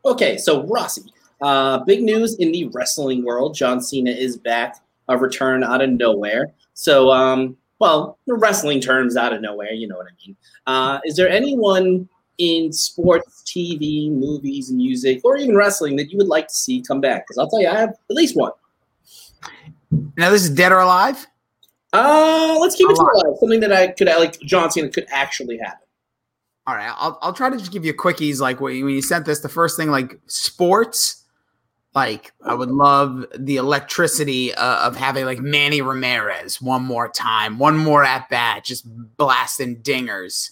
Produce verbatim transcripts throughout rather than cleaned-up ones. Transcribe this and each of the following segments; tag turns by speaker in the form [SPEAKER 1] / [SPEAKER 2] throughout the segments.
[SPEAKER 1] Okay, so Rossi, uh, big news in the wrestling world. John Cena is back, a return out of nowhere. So, um, well, the wrestling terms out of nowhere, you know what I mean. Uh, is there anyone in sports, T V, movies, music, or even wrestling that you would like to see come back? Because I'll tell you, I have at least one.
[SPEAKER 2] Now, this is dead or alive?
[SPEAKER 1] Uh, let's keep it to alive. Something that I could, like John Cena could actually happen.
[SPEAKER 2] All right, I'll I'll try to just give you quickies. Like when you sent this, the first thing, like sports, like I would love the electricity uh, of having like Manny Ramirez one more time, one more at bat, just blasting dingers.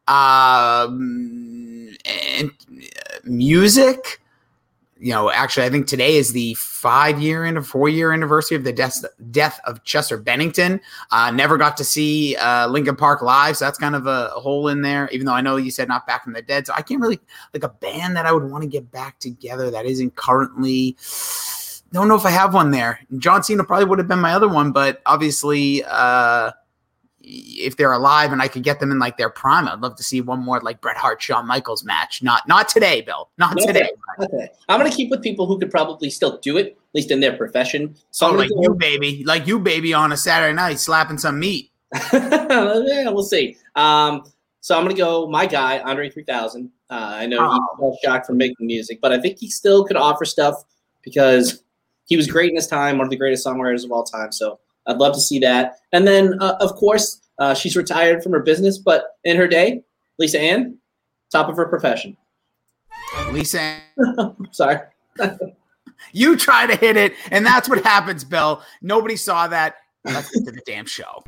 [SPEAKER 2] Um, and uh, music. You know, actually, I think today is the five-year and four-year anniversary of the death, death of Chester Bennington. Uh, never got to see uh, Linkin Park live, so that's kind of a, a hole in there, even though I know you said not back from the dead. So I can't really – like a band that I would want to get back together that isn't currently – don't know if I have one there. John Cena probably would have been my other one, but obviously uh, – if they're alive and I could get them in like their prime, I'd love to see one more like Bret Hart, Shawn Michaels match. Not not today, Bill. Not, not today.
[SPEAKER 1] Not today. I'm going to keep with people who could probably still do it, at least in their profession.
[SPEAKER 2] So oh, like go- you, baby. Like you, baby, on a Saturday night slapping some meat.
[SPEAKER 1] Yeah, we'll see. Um, so I'm going to go my guy, Andre three thousand. Uh, I know oh. he's well shocked from making music, but I think he still could offer stuff because he was great in his time, one of the greatest songwriters of all time. So I'd love to see that. And then, uh, of course, uh, she's retired from her business, but in her day, Lisa Ann, top of her profession.
[SPEAKER 2] Lisa Ann.
[SPEAKER 1] Sorry.
[SPEAKER 2] You try to hit it, and that's what happens, Bill. Nobody saw that. Let's get to the damn show.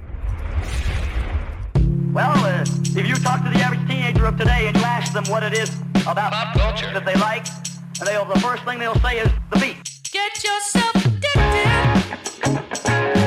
[SPEAKER 3] Well, uh, if you talk to the average teenager of today and you ask them what it is about pop culture that they like, and they'll, the first thing they'll say is the beat.
[SPEAKER 4] Get yourself addicted.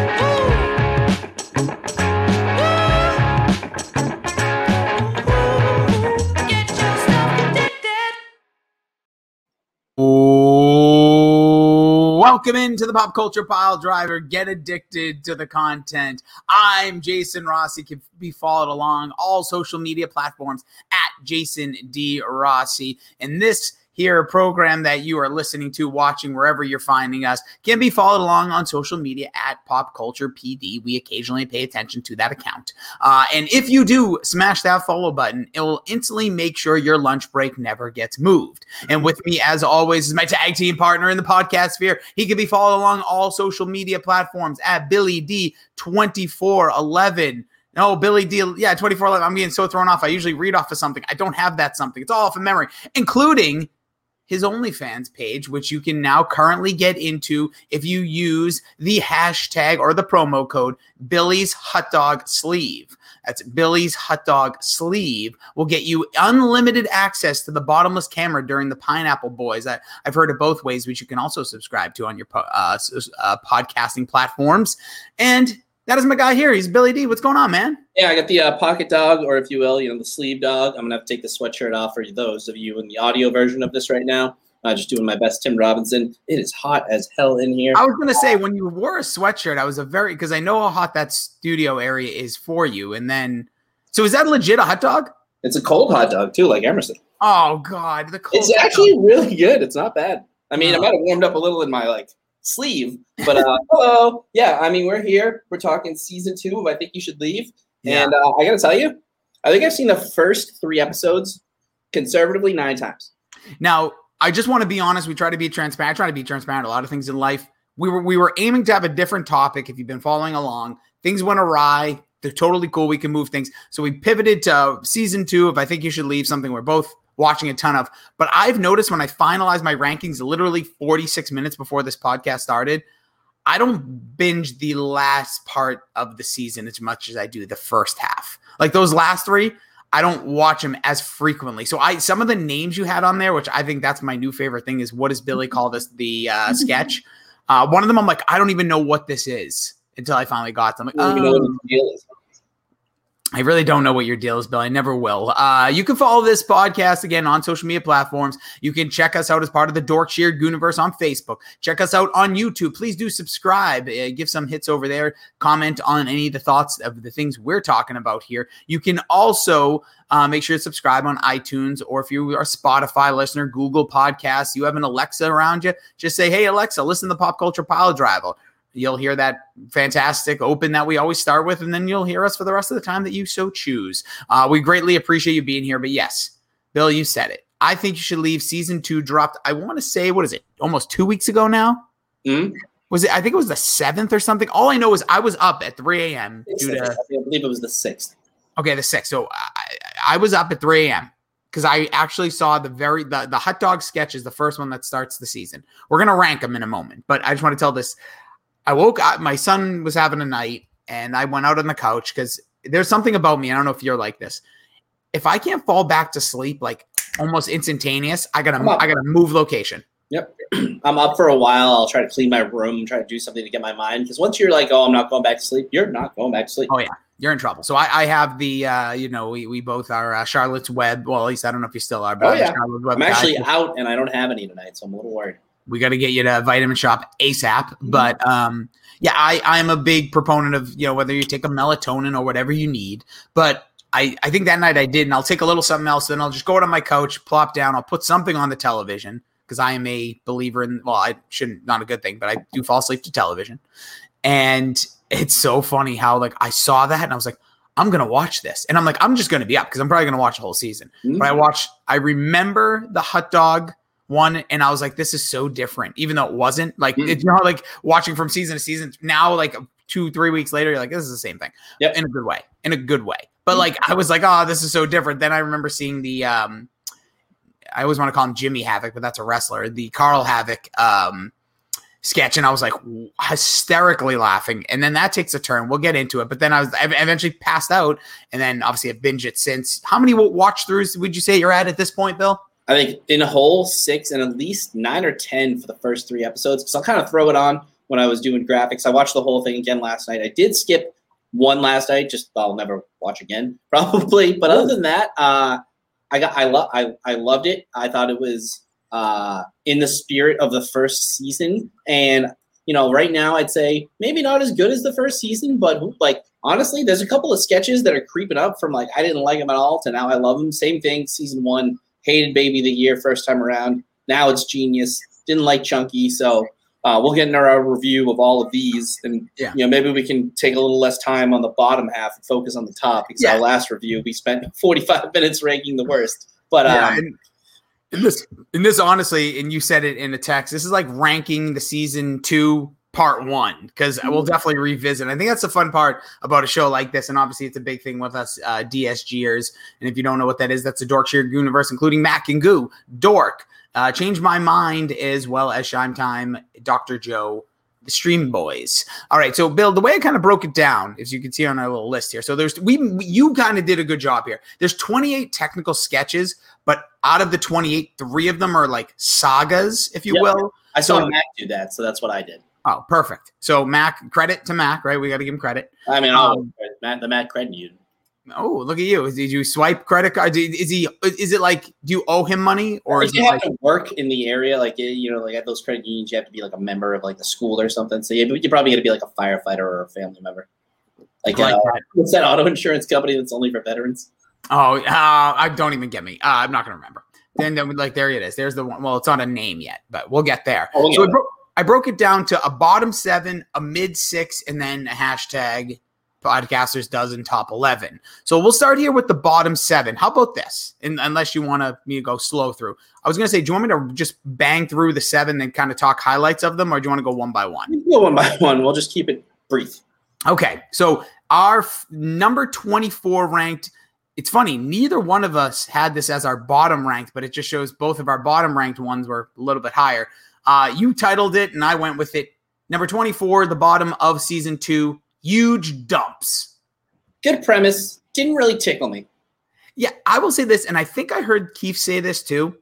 [SPEAKER 2] Welcome into the Pop Culture Pile Driver. Get addicted to the content. I'm Jason Rossi. Can be followed along all social media platforms at Jason D. Rossi. And this here program that you are listening to, watching, wherever you're finding us, can be followed along on social media at Pop Culture P D. We occasionally pay attention to that account. Uh, and if you do smash that follow button, it will instantly make sure your lunch break never gets moved. And with me, as always, is my tag team partner in the podcast sphere. He can be followed along all social media platforms at Billy D twenty-four eleven. No, Billy D, yeah, twenty-four eleven. I'm getting so thrown off. I usually read off of something. I don't have that something. It's all off of memory, including his OnlyFans page, which you can now currently get into if you use the hashtag or the promo code Billy's Hot Dog Sleeve. That's Billy's Hot Dog Sleeve. Will get you unlimited access to the bottomless camera during the Pineapple Boys. I, I've heard it both ways, which you can also subscribe to on your uh, uh, podcasting platforms. And that is my guy here. He's Billy D. What's going on, man?
[SPEAKER 1] Yeah, I got the uh, pocket dog, or if you will, you know, the sleeve dog. I'm going to have to take the sweatshirt off for those of you in the audio version of this right now. Uh, just doing my best Tim Robinson. It is hot as hell in here.
[SPEAKER 2] I was going to say, when you wore a sweatshirt, I was a very – because I know how hot that studio area is for you. And then – so is that legit a hot dog?
[SPEAKER 1] It's a cold hot dog, too, like Emerson.
[SPEAKER 2] Oh, God. The cold
[SPEAKER 1] It's actually dog. Really good. It's not bad. I mean, oh. I might have warmed up a little in my, like, sleeve. But uh, hello. Yeah, I mean, we're here. We're talking season two of I Think You Should Leave. Yeah. And uh, I got to tell you, I think I've seen the first three episodes conservatively nine times.
[SPEAKER 2] Now, I just want to be honest. We try to be transparent. I try to be transparent. A lot of things in life. We were we were aiming to have a different topic. If you've been following along, things went awry. They're totally cool. We can move things. So we pivoted to season two of I Think You Should Leave, something we're both watching a ton of. But I've noticed when I finalize my rankings literally forty-six minutes before this podcast started, I don't binge the last part of the season as much as I do the first half. Like those last three, I don't watch them as frequently. So I some of the names you had on there, which I think that's my new favorite thing, is what does Billy call this, the uh, sketch? Uh, one of them, I'm like, I don't even know what this is until I finally got them. Like,
[SPEAKER 1] I don't even know what the deal is.
[SPEAKER 2] I really don't know what your deal is, Bill. I never will. Uh, you can follow this podcast again on social media platforms. You can check us out as part of the Dorkshire Gooniverse on Facebook. Check us out on YouTube. Please do subscribe. Uh, give some hits over there. Comment on any of the thoughts of the things we're talking about here. You can also uh, make sure to subscribe on iTunes, or if you are a Spotify listener, Google Podcasts, you have an Alexa around you, just say, hey, Alexa, listen to Pop Culture Pile Driver. You'll hear that fantastic open that we always start with, and then you'll hear us for the rest of the time that you so choose. Uh, we greatly appreciate you being here. But yes, Bill, you said it. I think you should leave. Season two dropped, I want to say, what is it, almost two weeks ago now?
[SPEAKER 1] Mm-hmm.
[SPEAKER 2] Was it? I think it was the seventh or something. All I know is I was up at three a.m. due to,
[SPEAKER 1] I believe it was the sixth.
[SPEAKER 2] Okay, the sixth. So I, I was up at three a.m. because I actually saw the very the, the hot dog sketch is the first one that starts the season. We're going to rank them in a moment, but I just want to tell this. I woke up, my son was having a night, and I went out on the couch because there's something about me. I don't know if you're like this. If I can't fall back to sleep, like almost instantaneous, I gotta, I gotta move location.
[SPEAKER 1] Yep. I'm up for a while. I'll try to clean my room, try to do something to get my mind. Because once you're like, oh, I'm not going back to sleep, you're not going back to sleep.
[SPEAKER 2] Oh, yeah. You're in trouble. So I, I have the, uh, you know, we, we both are uh, Charlotte's Web. Well, at least I don't know if you still are. But
[SPEAKER 1] oh, yeah.
[SPEAKER 2] I'm
[SPEAKER 1] actually guy. out, and I don't have any tonight, so I'm a little worried.
[SPEAKER 2] We got to get you to Vitamin Shop ASAP. But um, yeah, I, I'm a big proponent of, you know, whether you take a melatonin or whatever you need. But I, I think that night I did, and I'll take a little something else. Then I'll just go out on my couch, plop down. I'll put something on the television because I am a believer in, well, I shouldn't, not a good thing, but I do fall asleep to television. And it's so funny how, like, I saw that and I was like, I'm going to watch this. And I'm like, I'm just going to be up because I'm probably going to watch the whole season. Mm-hmm. But I watched, I remember the hot dog one, and I was like, this is so different, even though it wasn't like, mm-hmm. it's, you know, like watching from season to season now, like two, three weeks later, you're like, this is the same thing.
[SPEAKER 1] Yep.
[SPEAKER 2] In a good way, in a good way. But mm-hmm. like, I was like, oh, this is so different. Then I remember seeing the, um, I always want to call him Jimmy Havoc, but that's a wrestler, the Carl Havoc um, sketch. And I was like hysterically laughing. And then that takes a turn. We'll get into it. But then I was I eventually passed out. And then obviously I've binged it since. How many watch throughs would you say you're at at this point, Bill?
[SPEAKER 1] I think in a whole six and at least nine or ten for the first three episodes. So I'll kind of throw it on when I was doing graphics. I watched the whole thing again last night. I did skip one last night. Just I'll never watch again probably. But other than that, uh, I got I love I, I loved it. I thought it was uh, in the spirit of the first season. And you know, right now I'd say maybe not as good as the first season, but like honestly, there's a couple of sketches that are creeping up from like I didn't like them at all to now I love them. Same thing, season one. Hated Baby of the Year first time around. Now it's genius. Didn't like Chunky, so uh, we'll get into our review of all of these, and yeah. you know maybe we can take a little less time on the bottom half and focus on the top. Because yeah. our last review we spent forty-five minutes ranking the worst. But
[SPEAKER 2] yeah,
[SPEAKER 1] um,
[SPEAKER 2] and, and this, and this honestly, and you said it in the text. This is like ranking the season two. Part one, because we'll definitely revisit. I think that's the fun part about a show like this, and obviously it's a big thing with us uh, DSGers. And if you don't know what that is, that's the Dorkshire Gooniverse, including Mac and Goo, Dork, uh, Change My Mind, as well as Shime Time, Doctor Joe, the Stream Boys. All right, so Bill, the way I kind of broke it down, as you can see on our little list here, so there's we you kind of did a good job here. There's twenty-eight technical sketches, but out of the twenty-eight, three of them are like sagas, if you yep. will.
[SPEAKER 1] I saw
[SPEAKER 2] so,
[SPEAKER 1] Mac do that, so that's what I did.
[SPEAKER 2] Oh, perfect. So Mac, credit to Mac, right? We got to give him credit.
[SPEAKER 1] I mean, um, Matt, the Mac credit you.
[SPEAKER 2] Oh, look at you! Did you swipe credit card? Is he? Is it like? Do you owe him money, or is
[SPEAKER 1] you
[SPEAKER 2] it
[SPEAKER 1] have
[SPEAKER 2] like,
[SPEAKER 1] to work in the area? Like you know, like at those credit unions, you have to be like a member of like the school or something. So you you're probably going to be like a firefighter or a family member. Like, like uh, what's that auto insurance company that's only for veterans?
[SPEAKER 2] Oh, uh, I don't even get me. Uh, I'm not going to remember. Then, then, like, there it is. There's the one. Well, it's not a name yet, but we'll get there. Oh, we'll so get I broke it down to a bottom seven, a mid six, and then a hashtag podcasters dozen top eleven. So we'll start here with the bottom seven. How about this? And unless you want to me to go slow through, I was going to say, do you want me to just bang through the seven and kind of talk highlights of them, or do you want to go one by one?
[SPEAKER 1] Go one by one. We'll just keep it brief.
[SPEAKER 2] Okay. So our f- number twenty-four ranked. It's funny. Neither one of us had this as our bottom ranked, but it just shows both of our bottom ranked ones were a little bit higher. Uh, you titled it, and I went with it. Number twenty-four, the bottom of season two, huge dumps.
[SPEAKER 1] Good premise. Didn't really tickle me.
[SPEAKER 2] Yeah, I will say this, and I think I heard Keith say this too.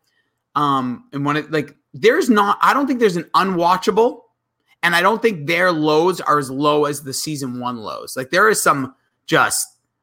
[SPEAKER 2] Um, and when it like, there's not, I don't think there's an unwatchable, and I don't think their lows are as low as the season one lows. Like there is some just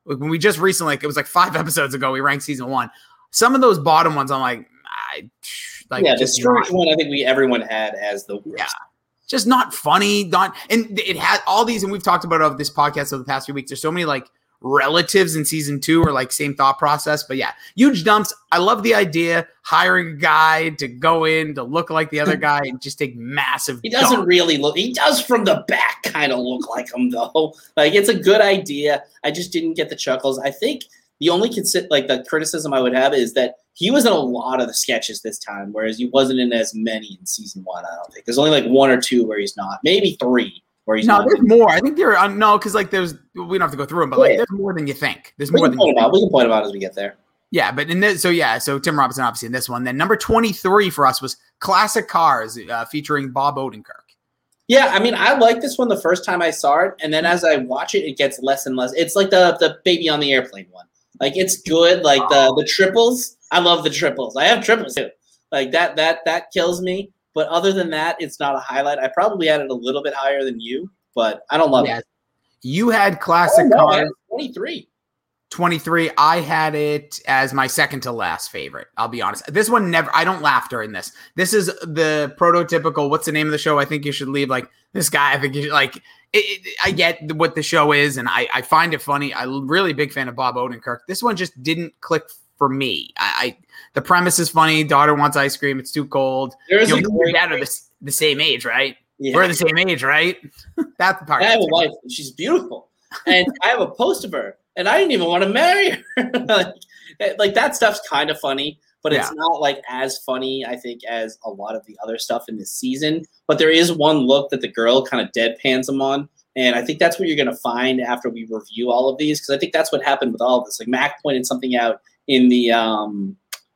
[SPEAKER 2] like, when we just recently, like, it was like five episodes ago, we ranked season one. Some of those bottom ones, I'm like, I like
[SPEAKER 1] yeah, the
[SPEAKER 2] just
[SPEAKER 1] Scrooge
[SPEAKER 2] not-
[SPEAKER 1] one. I think we everyone had as the worst.
[SPEAKER 2] Yeah. Just not funny. Not and it had all these, and we've talked about it of this podcast over the past few weeks. There's so many like relatives in season two or like same thought process. But yeah, huge dumps. I love the idea hiring a guy to go in to look like the other guy and just take massive.
[SPEAKER 1] He doesn't
[SPEAKER 2] dumps.
[SPEAKER 1] really look. He does from the back kind of look like him though. Like it's a good idea. I just didn't get the chuckles. I think the only consi- like the criticism I would have is that he was in a lot of the sketches this time, whereas he wasn't in as many in season one. I don't think there's only like one or two where he's not, maybe three where he's
[SPEAKER 2] No,
[SPEAKER 1] not.
[SPEAKER 2] there's more. I think there are no, because like there's we don't have to go through them, but like
[SPEAKER 1] Yeah.
[SPEAKER 2] there's more than you think. There's
[SPEAKER 1] We
[SPEAKER 2] more
[SPEAKER 1] can
[SPEAKER 2] than
[SPEAKER 1] point
[SPEAKER 2] you
[SPEAKER 1] him
[SPEAKER 2] think.
[SPEAKER 1] out. We can point him out as we get there.
[SPEAKER 2] Yeah, but in this, so yeah, so Tim Robinson obviously in this one. Then number twenty-three for us was Classic Cars, uh, featuring Bob Odenkirk.
[SPEAKER 1] Yeah, I mean, I liked this one the first time I saw it, and then as I watch it, it gets less and less. It's like the the Baby on the Airplane one. Like it's good. Like the the triples. I love the triples. I have triples too. Like that that that kills me. But other than that, it's not a highlight. I probably had it a little bit higher than you, but I don't love
[SPEAKER 2] Yeah.
[SPEAKER 1] it.
[SPEAKER 2] You had Classic
[SPEAKER 1] Oh, no, I
[SPEAKER 2] Cars.
[SPEAKER 1] had twenty-three.
[SPEAKER 2] twenty-three. I had it as my second to last favorite. I'll be honest. This one never, I don't laugh during this. This is the prototypical, what's the name of the show? I think you should leave. Like this guy, I think you should, like, it, it, I get what the show is and I, I find it funny. I'm really a big fan of Bob Odenkirk. This one just didn't click for me. I, I the premise is funny. Daughter wants ice cream. It's too cold.
[SPEAKER 1] There is
[SPEAKER 2] You
[SPEAKER 1] a
[SPEAKER 2] know,
[SPEAKER 1] great.
[SPEAKER 2] dad are the, the same age, right?
[SPEAKER 1] Yeah.
[SPEAKER 2] We're the same age, right? That's the part.
[SPEAKER 1] I have a wife. And she's beautiful, and I have a post of her, and I didn't even want to marry her. like, like that stuff's kind of funny, but it's
[SPEAKER 2] Yeah.
[SPEAKER 1] not like as funny, I think, as a lot of the other stuff in this season. But there is one look that the girl kind of deadpans him on, and I think that's what you're going to find after we review all of these, because I think that's what happened with all of this. Like Mac pointed something out in the um,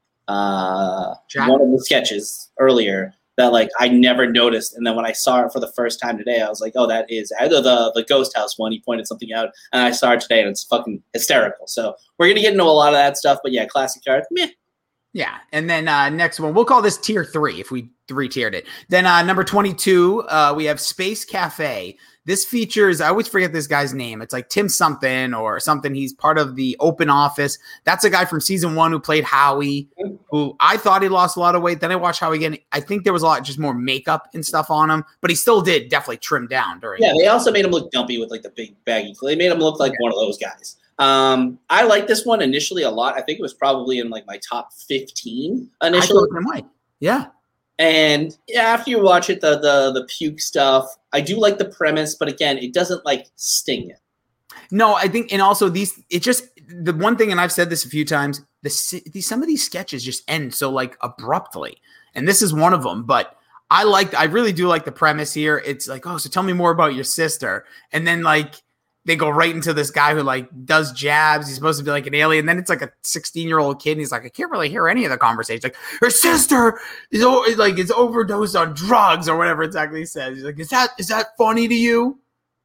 [SPEAKER 1] uh,
[SPEAKER 2] Chat?
[SPEAKER 1] one of the sketches earlier that like I never noticed, and then when I saw it for the first time today, I was like, "Oh, that is either the the Ghost House one." He pointed something out, and I saw it today, and it's fucking hysterical. So we're gonna get into a lot of that stuff, but yeah, Classic Cars, meh.
[SPEAKER 2] Yeah, and then uh, next one, we'll call this tier three if we three-tiered it. Then uh, number twenty-two, uh, we have Space Cafe. This features, I always forget this guy's name. It's like Tim something or something. He's part of the Open Office. That's a guy from season one who played Howie, who I thought he lost a lot of weight. Then I watched Howie again. I think there was a lot just more makeup and stuff on him, but he still did definitely trim down during.
[SPEAKER 1] Yeah, they also made him look dumpy with like the big baggy. They made him look like one of those guys. Um, I liked this one initially a lot. I think it was probably in like my top fifteen
[SPEAKER 2] I
[SPEAKER 1] initially.
[SPEAKER 2] thought him right. Yeah.
[SPEAKER 1] And yeah, after you watch it, the the the puke stuff, I do like the premise, but again, it doesn't like sting it.
[SPEAKER 2] No, I think, and also these, it just, the one thing, and I've said this a few times, the, se- these, some of these sketches just end so like abruptly. And this is one of them, but I like, I really do like the premise here. It's like, oh, so tell me more about your sister. And then like, they go right into this guy who like does jabs. He's supposed to be like an alien. Then it's like a sixteen year old kid. And he's like, I can't really hear any of the conversation. Like her sister is o- is like, is overdosed on drugs or whatever exactly he says. He's like, is that, is that funny to you?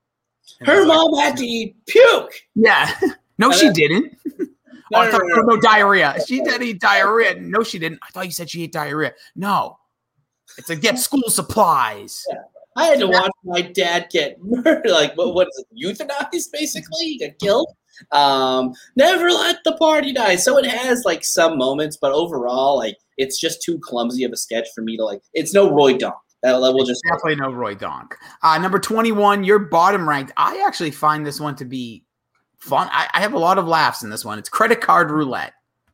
[SPEAKER 2] And
[SPEAKER 1] Her
[SPEAKER 2] he's like,
[SPEAKER 1] mom had to eat puke.
[SPEAKER 2] yeah. No,
[SPEAKER 1] Uh,
[SPEAKER 2] she didn't.
[SPEAKER 1] No,
[SPEAKER 2] Oh, I
[SPEAKER 1] no,
[SPEAKER 2] thought
[SPEAKER 1] no, no.
[SPEAKER 2] no diarrhea. She did eat diarrhea. No, she didn't. I thought you said she ate diarrhea. No. It's like get school supplies.
[SPEAKER 1] I had to watch my dad get murdered. Like, what, what is it? Euthanized, basically? He got killed. Um, never let the party die. So it has like some moments, but overall, like, it's just too clumsy of a sketch for me to like. It's no Roy Donk. That level just
[SPEAKER 2] Definitely no Roy Donk. Uh, number twenty-one, you're bottom ranked. I actually find this one to be fun. I, I have a lot of laughs in this one. It's Credit Card Roulette.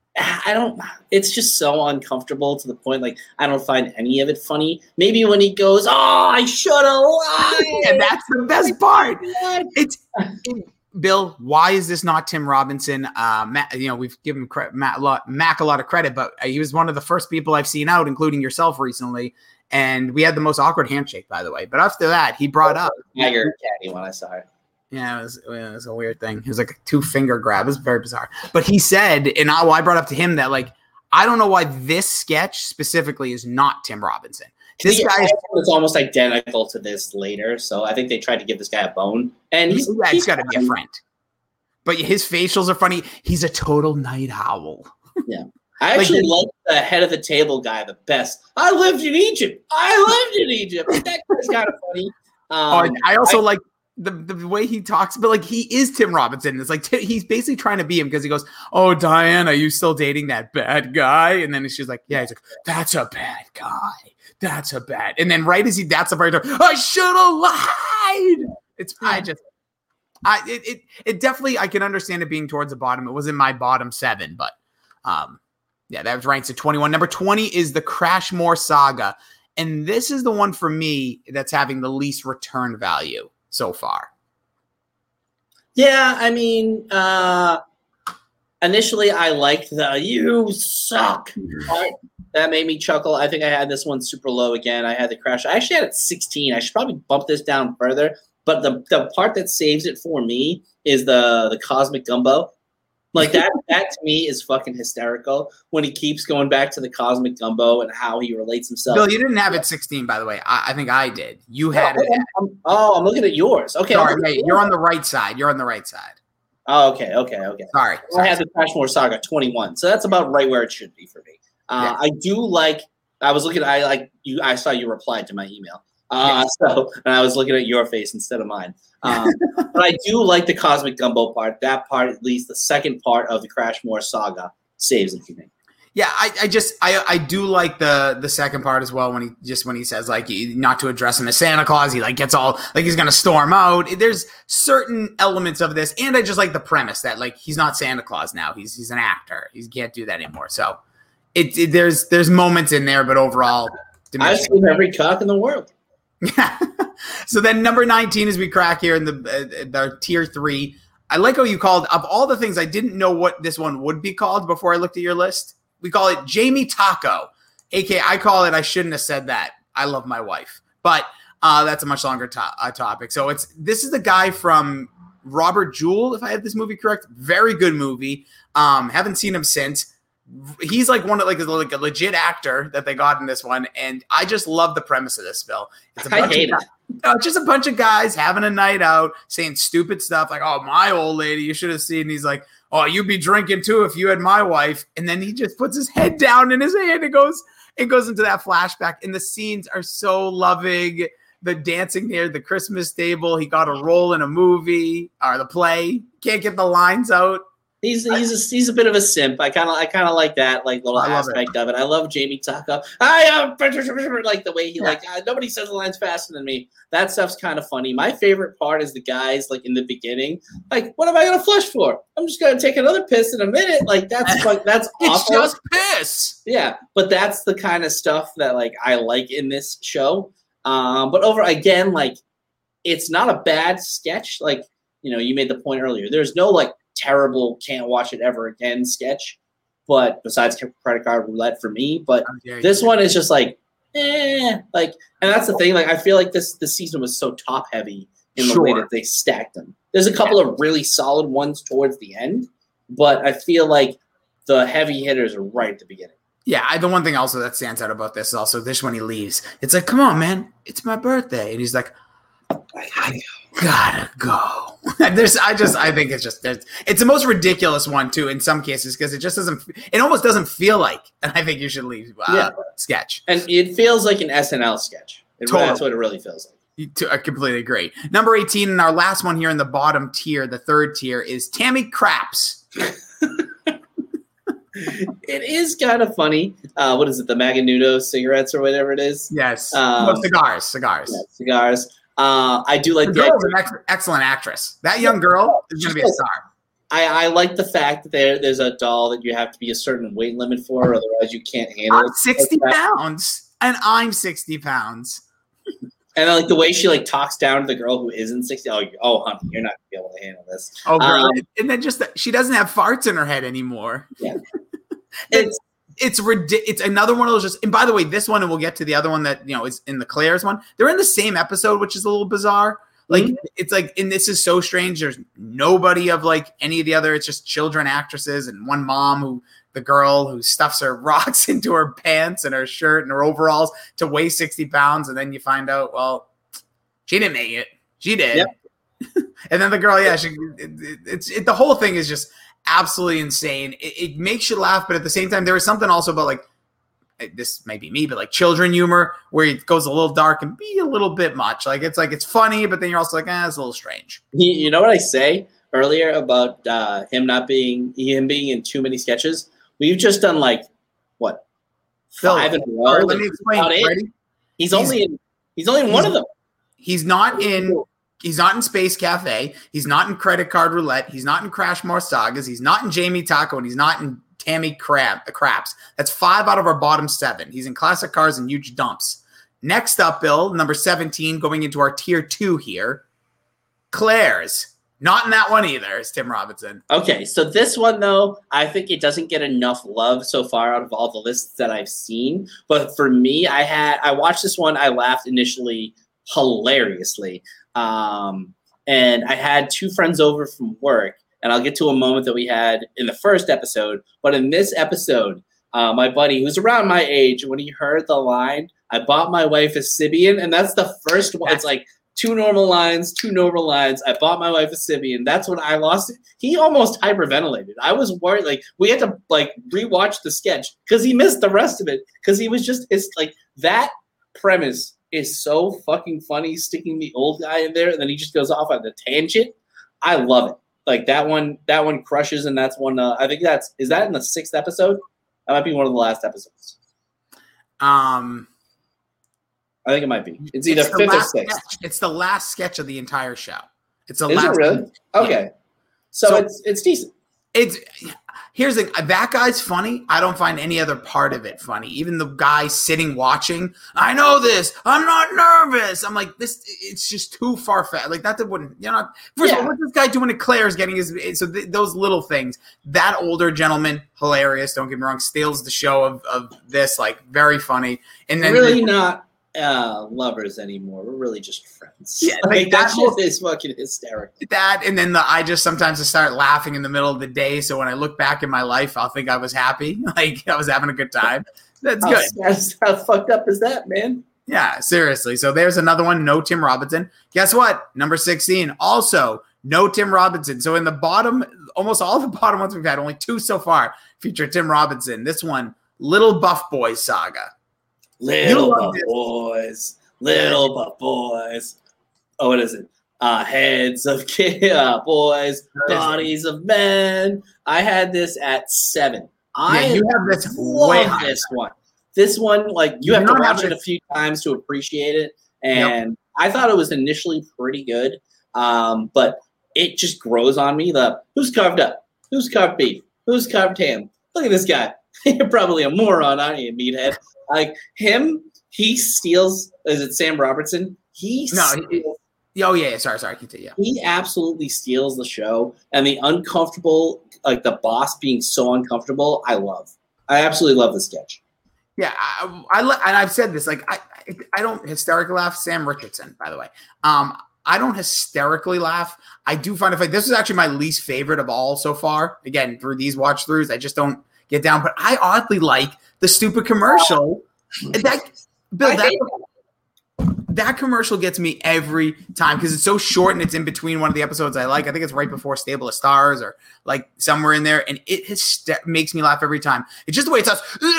[SPEAKER 1] I don't. It's just so uncomfortable to the point like I don't find any of it funny. Maybe when he goes, "Oh, I should have lied."
[SPEAKER 2] And that's the best part. It's it, Bill. Why is this not Tim Robinson? Uh, Matt, you know, we've given cre- Matt a lot, Mac a lot of credit, but he was one of the first people I've seen out, including yourself recently. And we had the most awkward handshake, by the way. But after that, he brought up
[SPEAKER 1] Tiger Caddy when I saw it.
[SPEAKER 2] Yeah, it was, it was a weird thing. It was like a two finger grab. It was very bizarre. But he said, and I, well, I brought up to him that like I don't know why this sketch specifically is not Tim Robinson. This
[SPEAKER 1] The
[SPEAKER 2] guy,
[SPEAKER 1] is almost identical to this later, so I think they tried to give this guy a bone, and he's,
[SPEAKER 2] yeah, he's got to be a
[SPEAKER 1] fine.
[SPEAKER 2] friend. But his facials are funny. He's a total night owl.
[SPEAKER 1] Yeah, I actually like the head of the table guy the best. I lived in Egypt. I lived in Egypt. That guy's kind of funny.
[SPEAKER 2] Oh,
[SPEAKER 1] Um,
[SPEAKER 2] and I also
[SPEAKER 1] I-
[SPEAKER 2] like the the way he talks, but like he is Tim Robinson. It's like t- he's basically trying to be him because he goes, "Oh, Diane, are you still dating that bad guy?" And then she's like, "Yeah." He's like, "That's a bad guy. That's a bad." And then right as he that's a very I should have lied. It's I just I it, it it definitely I can understand it being towards the bottom. It was in my bottom seven, but um yeah, that was ranked at twenty-one. Number twenty is the Crashmore Saga, and this is the one for me that's having the least return value so far.
[SPEAKER 1] Yeah, I mean, uh, initially I liked the "you suck" part. That made me chuckle. I think I had this one super low again. I had the Crash. I actually had it sixteen. I should probably bump this down further. But the the part that saves it for me is the the Cosmic Gumbo. Like that, that to me is fucking hysterical when he keeps going back to the Cosmic Gumbo and how he relates himself.
[SPEAKER 2] Bill, you didn't have it sixteen, by the way. I, I think I did. You had
[SPEAKER 1] oh,
[SPEAKER 2] it.
[SPEAKER 1] I'm, oh, I'm looking at yours. Okay.
[SPEAKER 2] Sorry, wait, you're on the right side. You're on the right side.
[SPEAKER 1] Oh, okay, okay, okay.
[SPEAKER 2] Sorry.
[SPEAKER 1] I
[SPEAKER 2] sorry.
[SPEAKER 1] had the Crashmore Saga twenty-one, so that's about right where it should be for me. Uh, yeah. I do like. I was looking. I like you. I saw you replied to my email. Uh, yes. So, and I was looking at your face instead of mine. Um, but I do like the Cosmic Gumbo part. That part, at least the second part of the Crashmore Saga, saves it for me.
[SPEAKER 2] Yeah, I, I just I I do like the the second part as well when he just when he says like not to address him as Santa Claus. He like gets all like he's gonna storm out. There's certain elements of this, and I just like the premise that like he's not Santa Claus now. He's he's an actor. He can't do that anymore. So it, it there's there's moments in there, but overall,
[SPEAKER 1] I've seen every cock in the world.
[SPEAKER 2] Yeah. So then number nineteen as we crack here in the, uh, the tier three. I like how you called of all the things I didn't know what this one would be called before I looked at your list. We call it Jamie Taco, A K A I call it I shouldn't have said that. I love my wife, but uh, that's a much longer to- uh, topic. So it's this is the guy from Robert Jewell, if I have this movie correct. Very good movie. Um, haven't seen him since. He's like one of like a, like a legit actor that they got in this one, and I just love the premise of this, Bill. It's a bunch
[SPEAKER 1] I hate
[SPEAKER 2] of,
[SPEAKER 1] it.
[SPEAKER 2] Uh, just a bunch of guys having a night out, saying stupid stuff like, "Oh, my old lady, you should have seen." And he's like, "Oh, you'd be drinking too if you had my wife." And then he just puts his head down in his hand and goes, it goes into that flashback. And the scenes are so loving. The dancing near the Christmas table. He got a role in a movie or the play. Can't get the lines out.
[SPEAKER 1] He's he's a, he's a bit of a simp. I kind of I kind of like that like little aspect it. of it. I love Jamie Taco. I am like the way he yeah. like uh, nobody says the lines faster than me. That stuff's kind of funny. My favorite part is the guys like in the beginning. Like, what am I gonna flush for? I'm just gonna take another piss in a minute. Like that's like that's
[SPEAKER 2] it's
[SPEAKER 1] awful.
[SPEAKER 2] just piss.
[SPEAKER 1] Yeah, but that's the kind of stuff that like I like in this show. Um, but over again, like it's not a bad sketch. Like you know, you made the point earlier. There's no like terrible can't watch it ever again sketch, but besides Credit Card Roulette for me, but this one is just like eh, like and that's the thing, like I feel like this this season was so top heavy in the sure. way that they stacked them. There's a couple yeah. of really solid ones towards the end, but I feel like the heavy hitters are right at the beginning.
[SPEAKER 2] Yeah, I, the one thing also that stands out about this is also this when he leaves, it's like, come on, man, it's my birthday, and he's like, I gotta go. There's, I just, I think it's just, it's the most ridiculous one too in some cases because it just doesn't, it almost doesn't feel like, and I think you should leave uh, yeah. sketch.
[SPEAKER 1] And it feels like an S N L sketch. It, totally. That's what it really feels like.
[SPEAKER 2] I completely agree. Number eighteen, and our last one here in the bottom tier, the third tier, is Tammy Craps.
[SPEAKER 1] It is kind of funny. Uh, what is it? The Maganudo cigarettes or whatever it is?
[SPEAKER 2] Yes.
[SPEAKER 1] Um,
[SPEAKER 2] well, cigars. Cigars.
[SPEAKER 1] Yeah, cigars. Uh, I do like
[SPEAKER 2] the
[SPEAKER 1] the
[SPEAKER 2] girl's an ex- excellent actress. That young girl is going to be a star.
[SPEAKER 1] I, I like the fact that there, there's a doll that you have to be a certain weight limit for, otherwise you can't handle
[SPEAKER 2] I'm
[SPEAKER 1] it.
[SPEAKER 2] sixty pounds, and I'm sixty pounds.
[SPEAKER 1] And I like the way she like talks down to the girl who isn't sixty. Oh, oh, honey, you're not gonna be able to handle this.
[SPEAKER 2] Oh, girl.
[SPEAKER 1] Um,
[SPEAKER 2] and then just that she doesn't have farts in her head anymore.
[SPEAKER 1] Yeah,
[SPEAKER 2] it's it's ridiculous. It's another one of those. Just and by the way, this one, and we'll get to the other one that you know is in the Claire's one. They're in the same episode, which is a little bizarre. Like mm-hmm. it's like, and this is so strange. There's nobody of like any of the other. It's just children actresses and one mom who. The girl who stuffs her rocks into her pants and her shirt and her overalls to weigh sixty pounds. And then you find out, well, she didn't make it. She did. Yep. And then the girl, yeah, she, it, it's it, the whole thing is just absolutely insane. It, it makes you laugh. But at the same time, there was something also about like this may be me, but like children humor where it goes a little dark and be a little bit much. Like it's like it's funny, but then you're also like, ah, eh, it's a little strange.
[SPEAKER 1] You, you know what I say earlier about uh, him not being him being in too many sketches? We've just done like what five
[SPEAKER 2] Phil,
[SPEAKER 1] in a row.
[SPEAKER 2] Right,
[SPEAKER 1] Like,
[SPEAKER 2] let me explain.
[SPEAKER 1] he's, he's only in he's only in one of them.
[SPEAKER 2] He's not in. He's not in Space Cafe. He's not in Credit Card Roulette. He's not in Crash More Sagas. He's not in Jamie Taco, and he's not in Tammy Crab, the Craps. That's five out of our bottom seven. He's in Classic Cars and Huge Dumps. Next up, Bill, number seventeen, going into our tier two here. Claire's. Not in that one either, is Tim Robinson.
[SPEAKER 1] Okay, so this one, though, I think it doesn't get enough love so far out of all the lists that I've seen. But for me, I had I watched this one. I laughed initially hilariously. Um, and I had two friends over from work. And I'll get to a moment that we had in the first episode. But in this episode, uh, my buddy, who's around my age, when he heard the line, I bought my wife a Sybian. And that's the first one. It's like two normal lines, two normal lines. I bought my wife a Sybian. That's when I lost it. He almost hyperventilated. I was worried. Like, we had to, like, rewatch the sketch because he missed the rest of it. Because he was just, it's like, that premise is so fucking funny, sticking the old guy in there. And then he just goes off on the tangent. I love it. Like that one, that one crushes, and that's one. Uh, I think that's is that in the sixth episode? That might be one of the last episodes.
[SPEAKER 2] Um,
[SPEAKER 1] I think it might be. It's either
[SPEAKER 2] it's
[SPEAKER 1] fifth or sixth.
[SPEAKER 2] Sketch. It's the last sketch of the entire show. It's the
[SPEAKER 1] is
[SPEAKER 2] last.
[SPEAKER 1] It really? Okay, yeah. so, so it's it's decent.
[SPEAKER 2] It's here's the that guy's funny. I don't find any other part of it funny. Even the guy sitting watching, I know this. I'm not nervous. I'm like this. It's just too far fetched. Like that wouldn't. You know. First
[SPEAKER 1] yeah.
[SPEAKER 2] of all, what's this guy doing at Claire's getting his? So th- those little things. That older gentleman, hilarious. Don't get me wrong. Steals the show of of this. Like very funny. And then
[SPEAKER 1] really not uh, lovers anymore. We're really just friends.
[SPEAKER 2] Yeah,
[SPEAKER 1] like,
[SPEAKER 2] like
[SPEAKER 1] that
[SPEAKER 2] that
[SPEAKER 1] shit is fucking hysterical.
[SPEAKER 2] That and then the I just sometimes start laughing in the middle of the day. So when I look back in my life, I'll think I was happy, like I was having a good time. That's good.
[SPEAKER 1] How, how fucked up is that, man?
[SPEAKER 2] Yeah, seriously. So there's another one. No Tim Robinson. Guess what? Number sixteen. Also no Tim Robinson. So in the bottom, almost all the bottom ones we've had, only two so far feature Tim Robinson. This one, Little Buff Boys Saga.
[SPEAKER 1] Little Buff Boys, Little Buff Boys. Oh, what is it? Uh, heads of kid, uh, boys, bodies of men. I had this at seven. I
[SPEAKER 2] yeah, you have this
[SPEAKER 1] love
[SPEAKER 2] way higher.
[SPEAKER 1] This one. This one, like you
[SPEAKER 2] You
[SPEAKER 1] have to
[SPEAKER 2] don't
[SPEAKER 1] watch
[SPEAKER 2] have
[SPEAKER 1] it
[SPEAKER 2] to-
[SPEAKER 1] a few times to appreciate it. And
[SPEAKER 2] Yep.
[SPEAKER 1] I thought it was initially pretty good, um, but it just grows on me. The who's carved up, who's carved beef, who's carved ham. Look at this guy. You're probably a moron, aren't you, meathead? Like him, he steals. Is it Sam Robertson? He
[SPEAKER 2] No,
[SPEAKER 1] steals,
[SPEAKER 2] he- Oh yeah, yeah, sorry, sorry. Continue.
[SPEAKER 1] he absolutely steals the show, and the uncomfortable, like the boss being so uncomfortable. I love. I absolutely love the sketch.
[SPEAKER 2] Yeah, I, I and I've said this. Like I, I don't hysterically laugh. Sam Richardson, by the way. Um, I don't hysterically laugh. I do find it funny. This is actually my least favorite of all so far. Again, through these watch throughs, I just don't get down. But I oddly like the stupid commercial. That Bill, that, that commercial gets me every time because it's so short and it's in between one of the episodes I like. I think it's right before Stable of Stars or like somewhere in there, and it hyster- makes me laugh every time. It's just the way it sounds.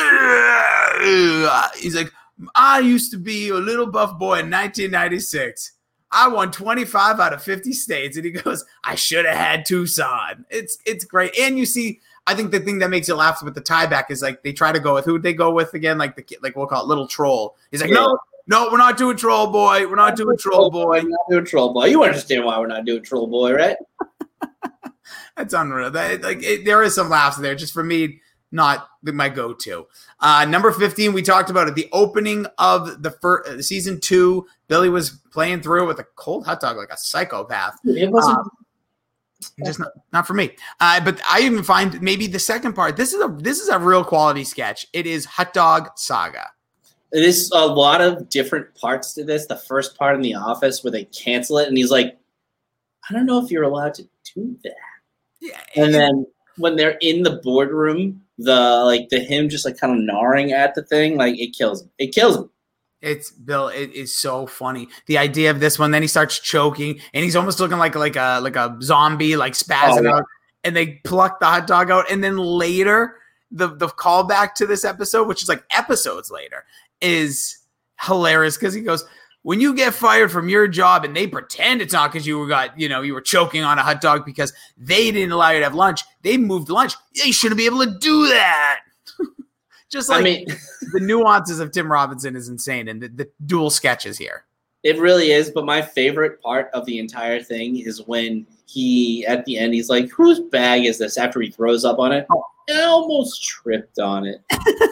[SPEAKER 2] He's like, I used to be a little buff boy in nineteen ninety-six. I won twenty-five out of fifty states. And he goes, I should have had Tucson. It's it's great. And you see, I think the thing that makes you laugh with the tie back is like they try to go with who would they go with again? Like the kid, like we'll call it Little Troll. He's like, no, no, we're not doing Troll Boy. We're not doing Troll Boy.
[SPEAKER 1] We're not doing Troll Boy. You understand why we're not doing Troll Boy, right?
[SPEAKER 2] That's unreal. That, like it, there is some laughs there. Just for me, not my go-to. Uh, number fifteen, we talked about it. The opening of the first uh, season two. Billy was playing through with a cold hot dog like a psychopath.
[SPEAKER 1] It wasn't.
[SPEAKER 2] Um, just not, not for me. Uh, but I even find maybe the second part. This is a this is a real quality sketch. It is Hot Dog Saga.
[SPEAKER 1] There's a lot of different parts to this. The first part in the office where they cancel it, and he's like, I don't know if you're allowed to do that.
[SPEAKER 2] Yeah,
[SPEAKER 1] And then when they're in the boardroom, the like the him just like kind of gnawing at the thing, like it kills him. It kills him.
[SPEAKER 2] It's Bill. It is so funny. The idea of this one. Then he starts choking, and he's almost looking like like a like a zombie, like spazzing
[SPEAKER 1] Oh, yeah.
[SPEAKER 2] out. And they pluck the hot dog out, and then later the the callback to this episode, which is like episodes later, is hilarious because he goes, when you get fired from your job and they pretend it's not because you got, you know, you were choking on a hot dog because they didn't allow you to have lunch, they moved lunch. They shouldn't be able to do that. Just like I mean, the nuances of Tim Robinson is insane, and the, the dual sketches here.
[SPEAKER 1] It really is, but my favorite part of the entire thing is when he, at the end, he's like, whose bag is this? After he throws up on it. Oh. I almost tripped on it.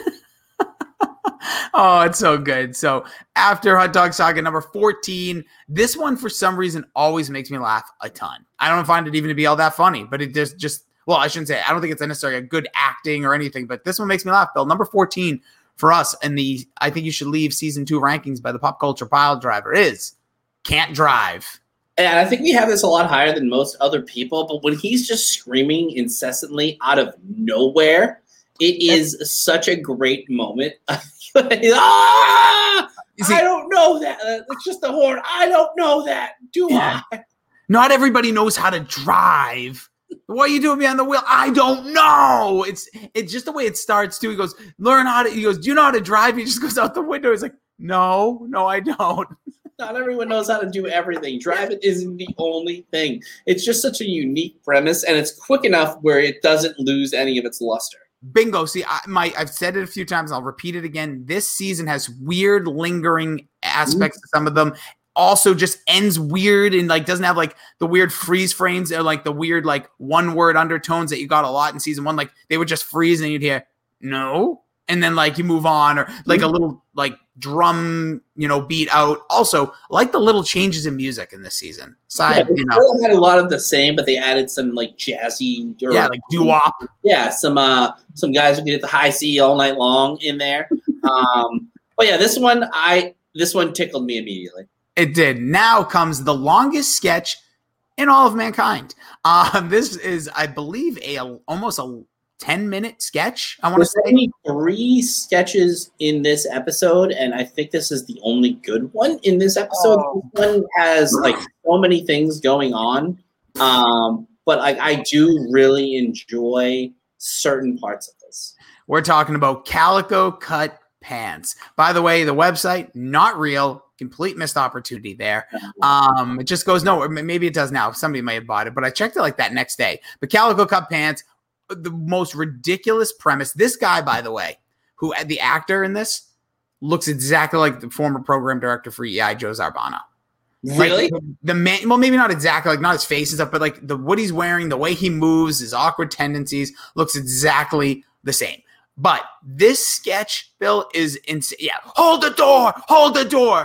[SPEAKER 2] Oh, it's so good. So after Hot Dog Saga number fourteen, this one for some reason always makes me laugh a ton. I don't find it even to be all that funny, but it just, just well, I shouldn't say it. I don't think it's necessarily a good acting or anything, but this one makes me laugh, Bill. Number fourteen for us in the I think you should leave season two rankings by the Pop Culture Pile Driver is Can't Drive.
[SPEAKER 1] And I think we have this a lot higher than most other people, but when he's just screaming incessantly out of nowhere, it is such a great moment. ah! See, I don't know that. It's just the horn. I don't know that. Do yeah. I?
[SPEAKER 2] Not everybody knows how to drive. What are you doing behind the wheel? I don't know. It's it's just the way it starts too. He goes, learn how to. He goes, do you know how to drive? He just goes out the window. He's like, no, no, I don't.
[SPEAKER 1] Not everyone knows how to do everything. Driving isn't the only thing. It's just such a unique premise, and it's quick enough where it doesn't lose any of its luster.
[SPEAKER 2] Bingo. See, I, my I've said it a few times. I'll repeat it again. This season has weird, lingering aspects mm-hmm. to some of them. Also, just ends weird and like doesn't have like the weird freeze frames or like the weird like one word undertones that you got a lot in season one. Like they would just freeze and you'd hear no, and then like you move on or like mm-hmm. a little like drum, you know, beat out. Also, like the little changes in music in this season. Side,
[SPEAKER 1] yeah,
[SPEAKER 2] you know,
[SPEAKER 1] had a lot of the same, but they added some like jazzy, or,
[SPEAKER 2] yeah, like doo-wop.
[SPEAKER 1] Yeah, some uh, some guys who can hit the high C all night long in there. um, but yeah, this one I this one tickled me immediately.
[SPEAKER 2] It did. Now comes the longest sketch in all of mankind. Um, this is, I believe, a, a almost a ten minute sketch. I want to say
[SPEAKER 1] only three sketches in this episode, and I think this is the only good one in this episode. Oh. This one has like so many things going on, um, but I, I do really enjoy certain parts of this.
[SPEAKER 2] We're talking about Calico Cut Pants. By the way, the website not real. Complete missed opportunity there. Um, it just goes nowhere. Maybe it does now. Somebody may have bought it, but I checked it like that next day. But Calico Cut Pants, the most ridiculous premise. This guy, by the way, who the actor in this looks exactly like the former program director for E I, Joe Zarbano.
[SPEAKER 1] Really?
[SPEAKER 2] Like the, the man, well, maybe not exactly, like not his face and stuff, but like the what he's wearing, the way he moves, his awkward tendencies looks exactly the same. But this sketch, Bill, is insane. Yeah, hold the door, hold the door.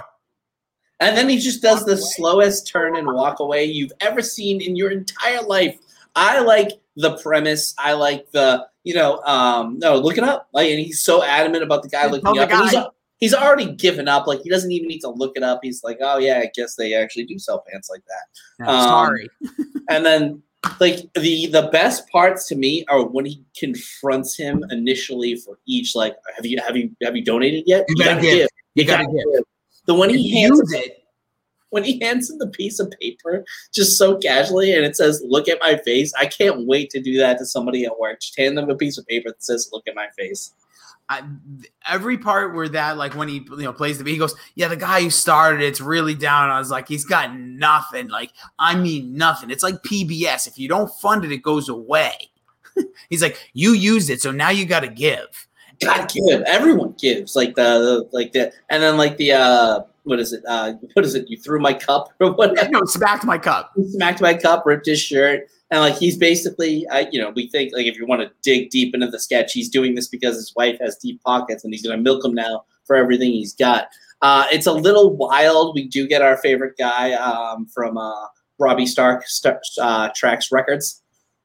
[SPEAKER 1] And then he just does the slowest turn and walk away you've ever seen in your entire life. I like the premise. I like the, you know, um, no, look it up. Like, and he's so adamant about the guy looking
[SPEAKER 2] the
[SPEAKER 1] up.
[SPEAKER 2] Guy.
[SPEAKER 1] He's, he's already given up. Like, he doesn't even need to look it up. He's like, oh, yeah, I guess they actually do sell pants like that.
[SPEAKER 2] No,
[SPEAKER 1] um,
[SPEAKER 2] sorry.
[SPEAKER 1] And then, like, the, the best parts to me are when he confronts him initially for each, like, have you have you, have you donated yet?
[SPEAKER 2] You, you gotta, gotta give. give.
[SPEAKER 1] You, you gotta, gotta give. give. The when he hands
[SPEAKER 2] use it.
[SPEAKER 1] When he hands him the piece of paper just so casually and it says, look at my face, I can't wait to do that to somebody at work. Just hand them a piece of paper that says, look at my face.
[SPEAKER 2] I, every part where that, like when he you know plays the beat, he goes, yeah, the guy who started it's really down. I was like, he's got nothing. Like, I mean nothing. It's like P B S. If you don't fund it, it goes away. He's like, you used it, so now you got to give.
[SPEAKER 1] Gotta give. Everyone gives. Like the, like the, and then like the, uh, what is it? Uh, what is it? You threw my cup or whatever?
[SPEAKER 2] No, smacked my cup.
[SPEAKER 1] He smacked my cup, ripped his shirt. And like, he's basically, uh, you know, we think like if you want to dig deep into the sketch, he's doing this because his wife has deep pockets and he's going to milk him now for everything he's got. Uh, it's a little wild. We do get our favorite guy um, from uh, Robbie Stark, Star, uh, Trax Records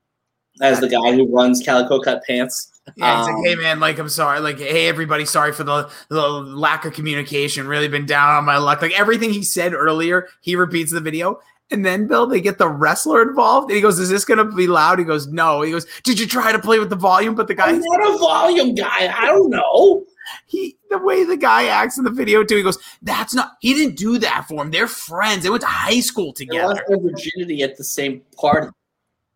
[SPEAKER 1] as the guy who runs Calico Cut Pants.
[SPEAKER 2] Yeah, he's
[SPEAKER 1] um,
[SPEAKER 2] like, hey man, like I'm sorry, like hey everybody, sorry for the, the lack of communication. Really been down on my luck. Like everything he said earlier, he repeats the video, and then Bill, they get the wrestler involved, and he goes, "Is this gonna be loud?" He goes, "No." He goes, "Did you try to play with the volume?" But the guy,
[SPEAKER 1] I'm not a volume guy. I don't know.
[SPEAKER 2] He the way the guy acts in the video too. He goes, "That's not." He didn't do that for him. They're friends. They went to high school together.
[SPEAKER 1] They lost their virginity at the same party.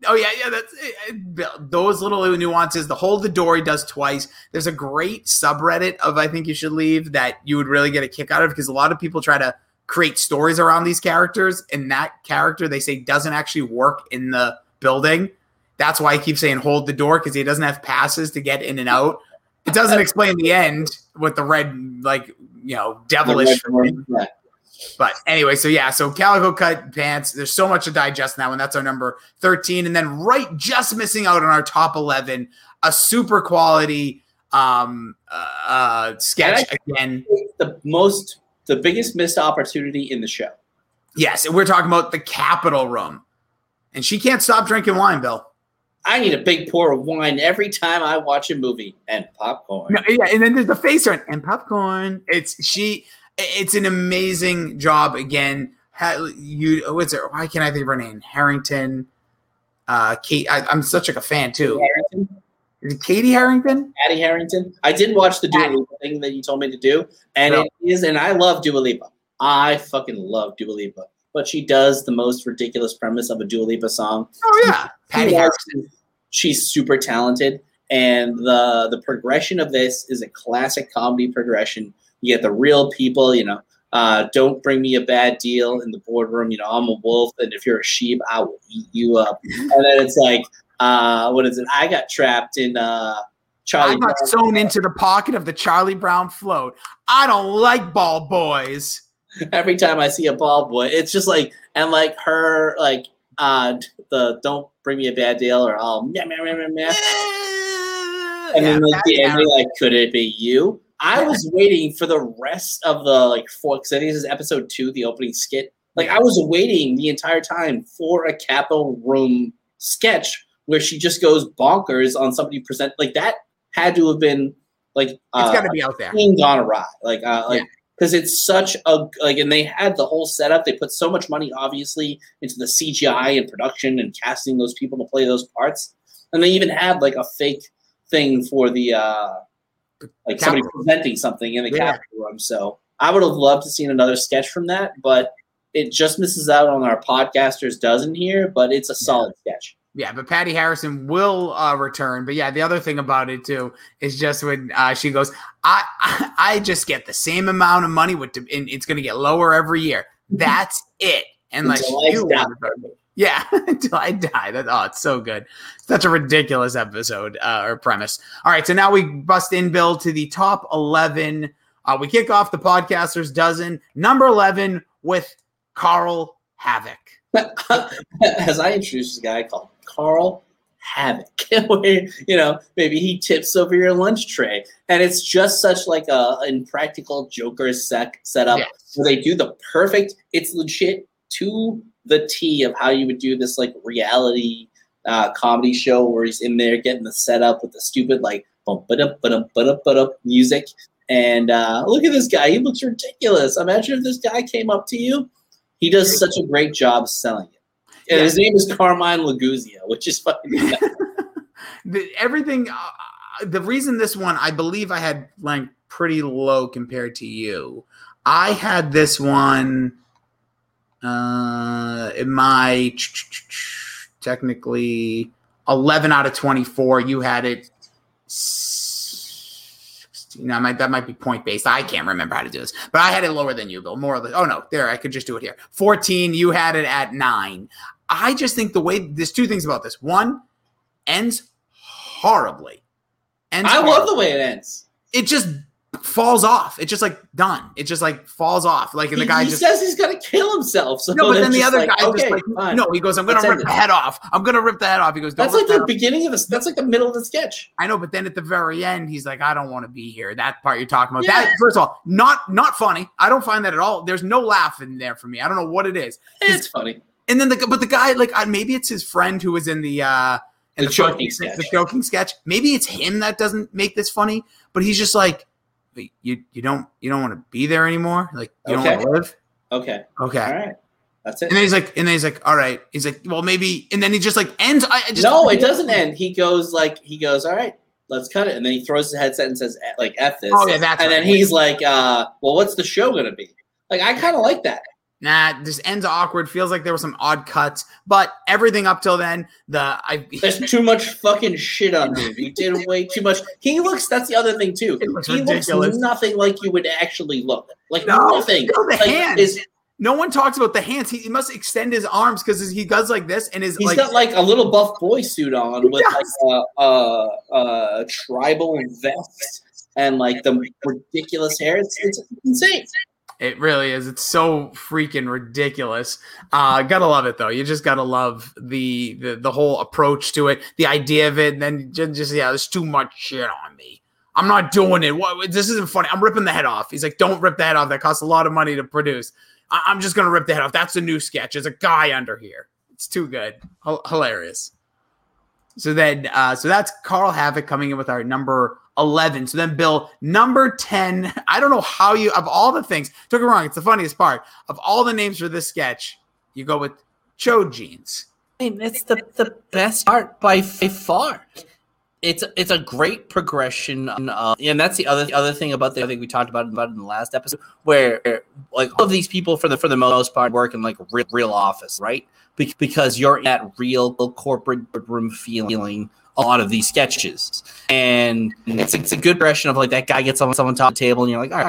[SPEAKER 2] Oh yeah, yeah. That's it. Those little nuances. The hold the door he does twice. There's a great subreddit of I think you should leave that you would really get a kick out of because a lot of people try to create stories around these characters, and that character they say doesn't actually work in the building. That's why I keep saying hold the door because he doesn't have passes to get in and out. It doesn't explain the end with the red, like you know, devilish.
[SPEAKER 1] Yeah.
[SPEAKER 2] But anyway, so yeah, so Calico Cut Pants. There's so much to digest in that one. That's our number thirteen, and then right, just missing out on our top eleven, a super quality um, uh, sketch again.
[SPEAKER 1] The most. The biggest missed opportunity in the show.
[SPEAKER 2] Yes, and we're talking about the Capitol Room. And she can't stop drinking wine, Bill.
[SPEAKER 1] I need a big pour of wine every time I watch a movie. And popcorn.
[SPEAKER 2] No, yeah, and then there's the face on and popcorn. It's she it's an amazing job again. Ha, you what's it? Why can't I think of her name? Harrington. Uh Kate. I, I'm such like a fan too.
[SPEAKER 1] Harrington?
[SPEAKER 2] Is it Katie Harrington?
[SPEAKER 1] Addie Harrington. I did watch the Dua Lipa thing that you told me to do, and
[SPEAKER 2] No.
[SPEAKER 1] it is, and I love Dua Lipa. I fucking love Dua Lipa, but she does the most ridiculous premise of a Dua Lipa song.
[SPEAKER 2] Oh yeah, Patty
[SPEAKER 1] She
[SPEAKER 2] Harrison.
[SPEAKER 1] has- She's super talented, and the the progression of this is a classic comedy progression. You get the real people, you know. Uh, don't bring me a bad deal in the boardroom. You know, I'm a wolf, and if you're a sheep, I will eat you up. And then it's like. Uh, what is it? I got trapped in uh, Charlie.
[SPEAKER 2] I got
[SPEAKER 1] Brown.
[SPEAKER 2] sewn into the pocket of the Charlie Brown float. I don't like ball boys.
[SPEAKER 1] Every time I see a bald boy, it's just like and like her like uh the don't bring me a bad deal or I'll meh, meh, meh, meh, meh. And
[SPEAKER 2] Yeah,
[SPEAKER 1] then like
[SPEAKER 2] Patty
[SPEAKER 1] the end,
[SPEAKER 2] Harrison.
[SPEAKER 1] like could it be you? I was waiting for the rest of the like four because I think this is episode two, the opening skit. Like I was waiting the entire time for a Capitol Room sketch where she just goes bonkers on somebody present like that had to have been like uh,
[SPEAKER 2] It's got to be out there.
[SPEAKER 1] being gone awry like uh like
[SPEAKER 2] Yeah.
[SPEAKER 1] because it's such a like and they had the whole setup. They put so much money obviously into the C G I and production and casting those people to play those parts, and they even had like a fake thing for the uh like somebody
[SPEAKER 2] Capitol.
[SPEAKER 1] presenting something in the
[SPEAKER 2] Yeah.
[SPEAKER 1] Capitol Room. So I would have loved to seen another sketch from that, but it just misses out on our podcasters dozen here. But it's a solid sketch.
[SPEAKER 2] Yeah, but Patty Harrison will uh, return. But yeah, the other thing about it too is just when uh, she goes, I, I I just get the same amount of money with, the, and it's going to get lower every year. That's it. Unless
[SPEAKER 1] Until I
[SPEAKER 2] you
[SPEAKER 1] die.
[SPEAKER 2] want to- yeah, until I die. That oh, it's so good. Such a ridiculous episode uh, or premise. All right, so now we bust in, Bill, to the top eleven. Uh, we kick off the podcasters dozen, number eleven with Carl Havoc.
[SPEAKER 1] As I introduced a guy called Carl Havoc, where you know maybe he tips over your lunch tray, and it's just such like a impractical Joker sec setup
[SPEAKER 2] Yes.
[SPEAKER 1] where they do the perfect. It's legit to the T of how you would do this like reality uh, comedy show where he's in there getting the setup with the stupid like bum ba dum ba dum ba dum ba dum music. And uh, look at this guy; he looks ridiculous. Imagine if this guy came up to you. He does such a great job selling it. And
[SPEAKER 2] Yeah.
[SPEAKER 1] his name is Carmine Laguzia, which is fucking
[SPEAKER 2] the, everything. Uh, the reason this one, I believe, I had ranked pretty low compared to you. I had this one uh, in my technically eleven out of twenty-four. You had it. You know, might, that might be point based. I can't remember how to do this, but I had it lower than you, Bill. More or less. Oh no, there I could just do it here. fourteen. You had it at nine. I just think the way there's two things about this. One, ends horribly. Ends
[SPEAKER 1] I
[SPEAKER 2] horribly.
[SPEAKER 1] love the way it ends.
[SPEAKER 2] It just falls off. It's just like done. It just like falls off. Like and the
[SPEAKER 1] he,
[SPEAKER 2] guy
[SPEAKER 1] he
[SPEAKER 2] just
[SPEAKER 1] says he's gonna kill himself. So
[SPEAKER 2] no, but then the
[SPEAKER 1] just
[SPEAKER 2] other
[SPEAKER 1] like,
[SPEAKER 2] guy
[SPEAKER 1] okay,
[SPEAKER 2] just like
[SPEAKER 1] fine.
[SPEAKER 2] no. He goes, "I'm gonna
[SPEAKER 1] Let's
[SPEAKER 2] rip
[SPEAKER 1] end
[SPEAKER 2] the
[SPEAKER 1] it.
[SPEAKER 2] head off. I'm gonna rip the head off." He goes, "Don't
[SPEAKER 1] That's
[SPEAKER 2] rip
[SPEAKER 1] like
[SPEAKER 2] the
[SPEAKER 1] the
[SPEAKER 2] head off."
[SPEAKER 1] beginning of this. That's like the middle of the sketch.
[SPEAKER 2] I know, but then at the very end, he's like, "I don't want to be here." That part you're talking about.
[SPEAKER 1] Yeah.
[SPEAKER 2] That first of all, not not funny. I don't find that at all. There's no laugh in there for me. I don't know what it is.
[SPEAKER 1] It's funny.
[SPEAKER 2] And then the but the guy like uh, maybe it's his friend who was in the uh in
[SPEAKER 1] The
[SPEAKER 2] the,
[SPEAKER 1] joking
[SPEAKER 2] fucking-
[SPEAKER 1] sketch.
[SPEAKER 2] the joking sketch. Maybe it's him that doesn't make this funny, but he's just like, "Wait, you you don't you don't want to be there anymore. Like you
[SPEAKER 1] Okay.
[SPEAKER 2] don't want to live."
[SPEAKER 1] Okay.
[SPEAKER 2] Okay.
[SPEAKER 1] All right. That's it.
[SPEAKER 2] And then he's like, and then he's like, all right. He's like, well, maybe. And then he just like ends. I I just
[SPEAKER 1] No, it doesn't end. He goes like he goes, all right, let's cut it, and then he throws his headset and says like F this.
[SPEAKER 2] Oh, yeah, that's
[SPEAKER 1] and
[SPEAKER 2] right.
[SPEAKER 1] then he's like, uh, well, what's the show gonna be? Like I kind of like that.
[SPEAKER 2] Nah, this ends awkward. Feels like there were some odd cuts, but everything up till then, the I
[SPEAKER 1] there's too much fucking shit on him. He did way too much. He looks. That's the other thing too.
[SPEAKER 2] looks
[SPEAKER 1] He
[SPEAKER 2] ridiculous.
[SPEAKER 1] looks nothing like you would actually look. Like
[SPEAKER 2] No,
[SPEAKER 1] nothing.
[SPEAKER 2] no, the
[SPEAKER 1] like,
[SPEAKER 2] hands.
[SPEAKER 1] is-
[SPEAKER 2] No one talks about the hands. He, he must extend his arms because he does like this, and his
[SPEAKER 1] He's
[SPEAKER 2] like
[SPEAKER 1] got like a little buff boy suit on with
[SPEAKER 2] does.
[SPEAKER 1] like a, a, a tribal vest and like the ridiculous hair. It's, it's insane.
[SPEAKER 2] It really is. It's so freaking ridiculous. Uh, gotta love it though. You just gotta love the the, the whole approach to it, the idea of it, and then just, just yeah, there's too much shit on me. I'm not doing it. What? This isn't funny. I'm ripping the head off. He's like, don't rip the head off. That costs a lot of money to produce. I- I'm just gonna rip the head off. That's a new sketch. There's a guy under here. It's too good. H- hilarious. So then, uh, so that's Carl Havoc coming in with our number eleven. So then, Bill, number ten. I don't know how you, of all the things, don't get me wrong, it's the funniest part. Of all the names for this sketch, you go with Cho Jeans.
[SPEAKER 5] I mean, it's the, the best part by far. It's it's a great progression, uh, and that's the other the other thing about the I think we talked about about in the last episode, where like all of these people for the for the most part work in like real, real office, right? Be- because you're in that real corporate room feeling a lot of these sketches, and it's it's a good progression of like that guy gets on someone top of the table, and you're like, all right.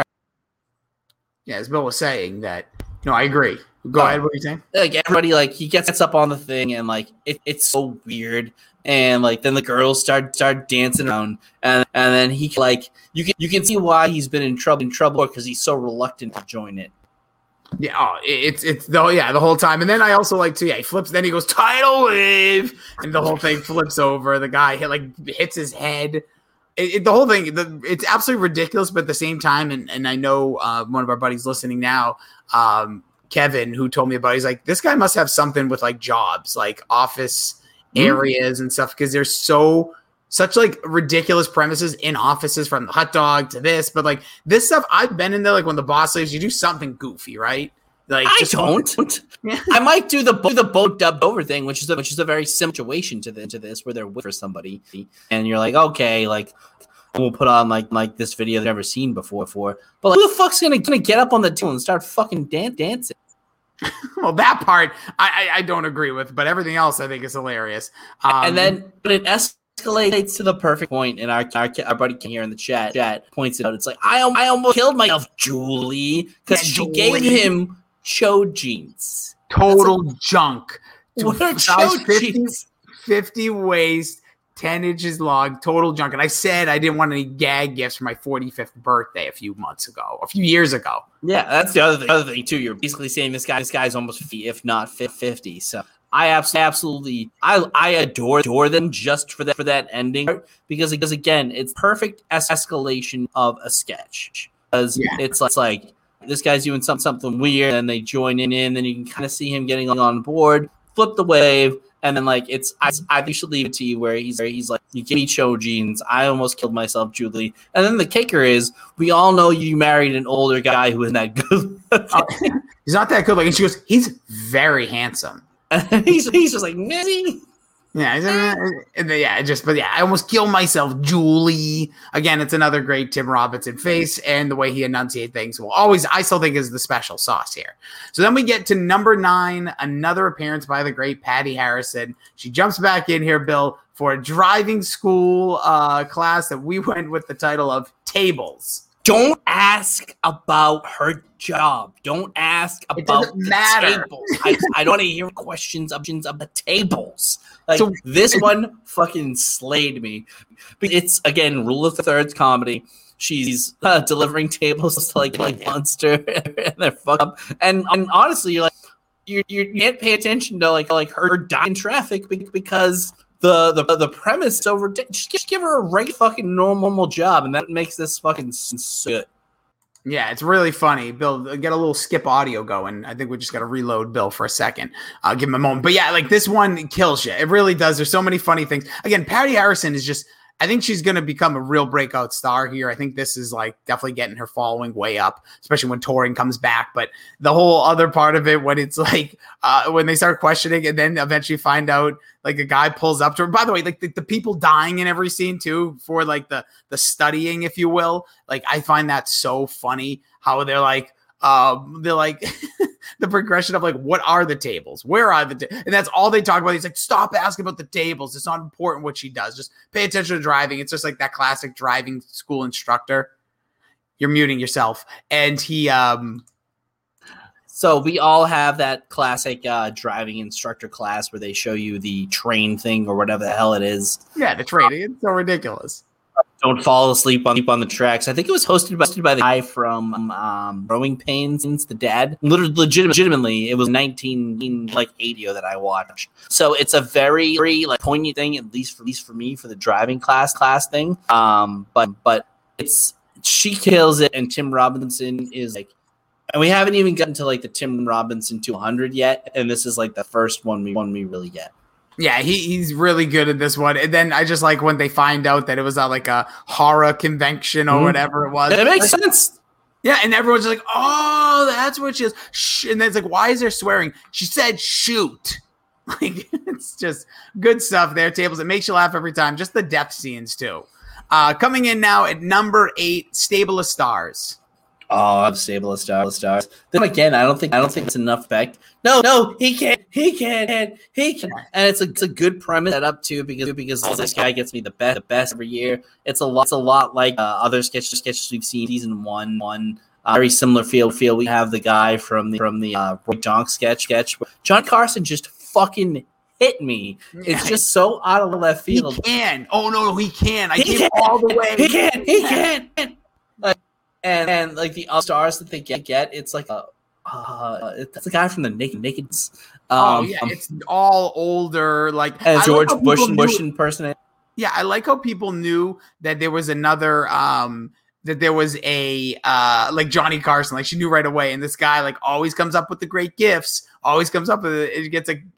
[SPEAKER 2] Yeah, as Bill was saying that. No, I agree. Go
[SPEAKER 5] Oh.
[SPEAKER 2] ahead. What are you saying?
[SPEAKER 5] Like everybody, like he gets up on the thing, and like it, it's so weird. And like then the girls start start dancing around, and and then he like you can you can see why he's been in trouble in trouble because he's so reluctant to join it.
[SPEAKER 2] Yeah, oh, it- it's it's the yeah the whole time, and then I also like to yeah he flips. Then he goes tidal wave, and the whole thing flips over. The guy hit like hits his head. It, it, the whole thing, the, it's absolutely ridiculous, but at the same time, and and I know uh, one of our buddies listening now, um, Kevin, who told me about. It, he's like, this guy must have something with like jobs, like office areas and stuff, because there's so such like ridiculous premises in offices, from the hot dog to this, but like this stuff I've been in there, like when the boss leaves, you do something goofy, right? Like
[SPEAKER 5] I
[SPEAKER 2] just
[SPEAKER 5] don't.
[SPEAKER 2] Yeah.
[SPEAKER 5] I might do the do the boat dubbed over thing, which is a, which is a very similar situation to the, to this, where they're with for somebody, and you're like, okay, like we'll put on like like this video they've never seen before, before. But like, who the fuck's gonna gonna get up on the table and start fucking dan- dancing?
[SPEAKER 2] Well, that part I, I I don't agree with, but everything else I think is hilarious. Um,
[SPEAKER 5] and then, but it escalates to the perfect point, and our our, our buddy Ken here in the chat chat points it out. It's like I al- I almost killed myself, Julie, because
[SPEAKER 2] Yeah,
[SPEAKER 5] she
[SPEAKER 2] Julie.
[SPEAKER 5] gave him Cho jeans.
[SPEAKER 2] total junk.
[SPEAKER 5] What are
[SPEAKER 2] Size
[SPEAKER 5] Cho
[SPEAKER 2] fifty,
[SPEAKER 5] jeans?
[SPEAKER 2] fifty waist, ten inches long, total junk. And I said I didn't want any gag gifts for my forty-fifth birthday a few months ago, a few years ago.
[SPEAKER 5] Yeah, that's the other thing, other thing too. You're basically saying this guy, this guy's almost fifty, if not fifty. So I abs- absolutely, I I adore adore them just for that for that ending part, because because again, it's perfect es- escalation of a sketch. Because
[SPEAKER 2] Yeah.
[SPEAKER 5] it's like, it's like this guy's doing some, something weird, and they join in, and then you can kind of see him getting on board, flip the wave. And then, like, it's I, I think should leave it to you where he's where he's like, you give me Cho jeans. I almost killed myself, Julie. And then the kicker is, we all know you married an older guy who isn't that good.
[SPEAKER 2] Uh, he's not that good looking. She goes, he's very handsome.
[SPEAKER 5] And he's he's just like, Missy.
[SPEAKER 2] Yeah, he's, uh, and then, yeah, just but yeah, I almost killed myself, Julie. Again, it's another great Tim Robinson face, and the way he enunciates things will always, I still think, is the special sauce here. So then we get to number nine, another appearance by the great Patty Harrison. She jumps back in here, Bill, for a driving school uh, class that we went with the title of Tables.
[SPEAKER 5] Don't ask about her job. Don't ask
[SPEAKER 2] It
[SPEAKER 5] about
[SPEAKER 2] doesn't
[SPEAKER 5] the
[SPEAKER 2] matter.
[SPEAKER 5] tables. I, I don't want to hear questions options of the tables. Like
[SPEAKER 2] So-
[SPEAKER 5] this one fucking slayed me. But it's again rule of the thirds comedy. She's uh, delivering tables to like like monster and they're fucked up. And, and honestly, you're like you you can't pay attention to like like her dying in traffic be- because the the the premise is over. Just, just give her a regular fucking normal job, and that makes this fucking so good.
[SPEAKER 2] Yeah, it's really funny. Bill, get a little skip audio going. I think we just got to reload Bill for a second. I'll give him a moment. But yeah, like this one kills you. It really does. There's so many funny things. Again, Patty Harrison is just, I think she's going to become a real breakout star here. I think this is like definitely getting her following way up, especially when touring comes back. But the whole other part of it, when it's like, uh, when they start questioning and then eventually find out, like a guy pulls up to her. By the way, like the, the people dying in every scene too, for like the, the studying, if you will. Like, I find that so funny how they're like, uh, they're like, the progression of like, what are the tables? Where are the ta-? And that's all they talk about. He's like, stop asking about the tables. It's not important what she does. Just pay attention to driving. It's just like that classic driving school instructor. You're muting yourself. And he, um,
[SPEAKER 5] so we all have that classic uh, driving instructor class where they show you the train thing or whatever the hell it is.
[SPEAKER 2] Yeah, the training. It's so ridiculous.
[SPEAKER 5] Don't fall asleep on, on the tracks. I think it was hosted by, hosted by the guy from um, Growing Pains, the dad. Literally, legit, legitimately, it was nineteen eighty that I watched. So it's a very, very like poignant thing, at least for, at least for me, for the driving class class thing. Um, but but it's she kills it, and Tim Robinson is like, and we haven't even gotten to like the Tim Robinson two hundred yet, and this is like the first one we one we really get.
[SPEAKER 2] Yeah, he, he's really good at this one. And then I just like when they find out that it was uh, like a horror convention or mm-hmm. whatever it was.
[SPEAKER 5] It makes
[SPEAKER 2] like,
[SPEAKER 5] sense.
[SPEAKER 2] Yeah, and everyone's just like, oh, that's what she is. Shh. And then it's like, why is there swearing? She said shoot. Like, it's just good stuff there, Tables. It makes you laugh every time. Just the death scenes, too. Uh, coming in now at number eight, Stable of Stars.
[SPEAKER 5] Oh, I'm Stable of Stars. Stars. Then again, I don't think I don't think it's enough effect. No, no, he can't, he can't, he can. And it's a it's a good premise set up too because because this guy gets me the best the best every year. It's a lot it's a lot like uh, other sketches sketches we've seen season one one. Uh, very similar feel feel. We have the guy from the from the uh, Roy Donk sketch sketch. John Carson just fucking hit me. It's just so out of left field.
[SPEAKER 2] He can. Oh no, no, he can. I
[SPEAKER 5] he
[SPEAKER 2] came
[SPEAKER 5] can.
[SPEAKER 2] all the way.
[SPEAKER 5] He can. He can. Like, and and like the stars that they get, get it's like a uh, it's the guy from the Naked Nakeds. Um,
[SPEAKER 2] oh yeah, it's all older. Like
[SPEAKER 5] and George
[SPEAKER 2] like
[SPEAKER 5] Bush Bush impersonator.
[SPEAKER 2] Yeah, I like how people knew that there was another. Um, that there was a uh, like Johnny Carson. Like she knew right away. And this guy like always comes up with the great gifts. Always comes up with it. It gets a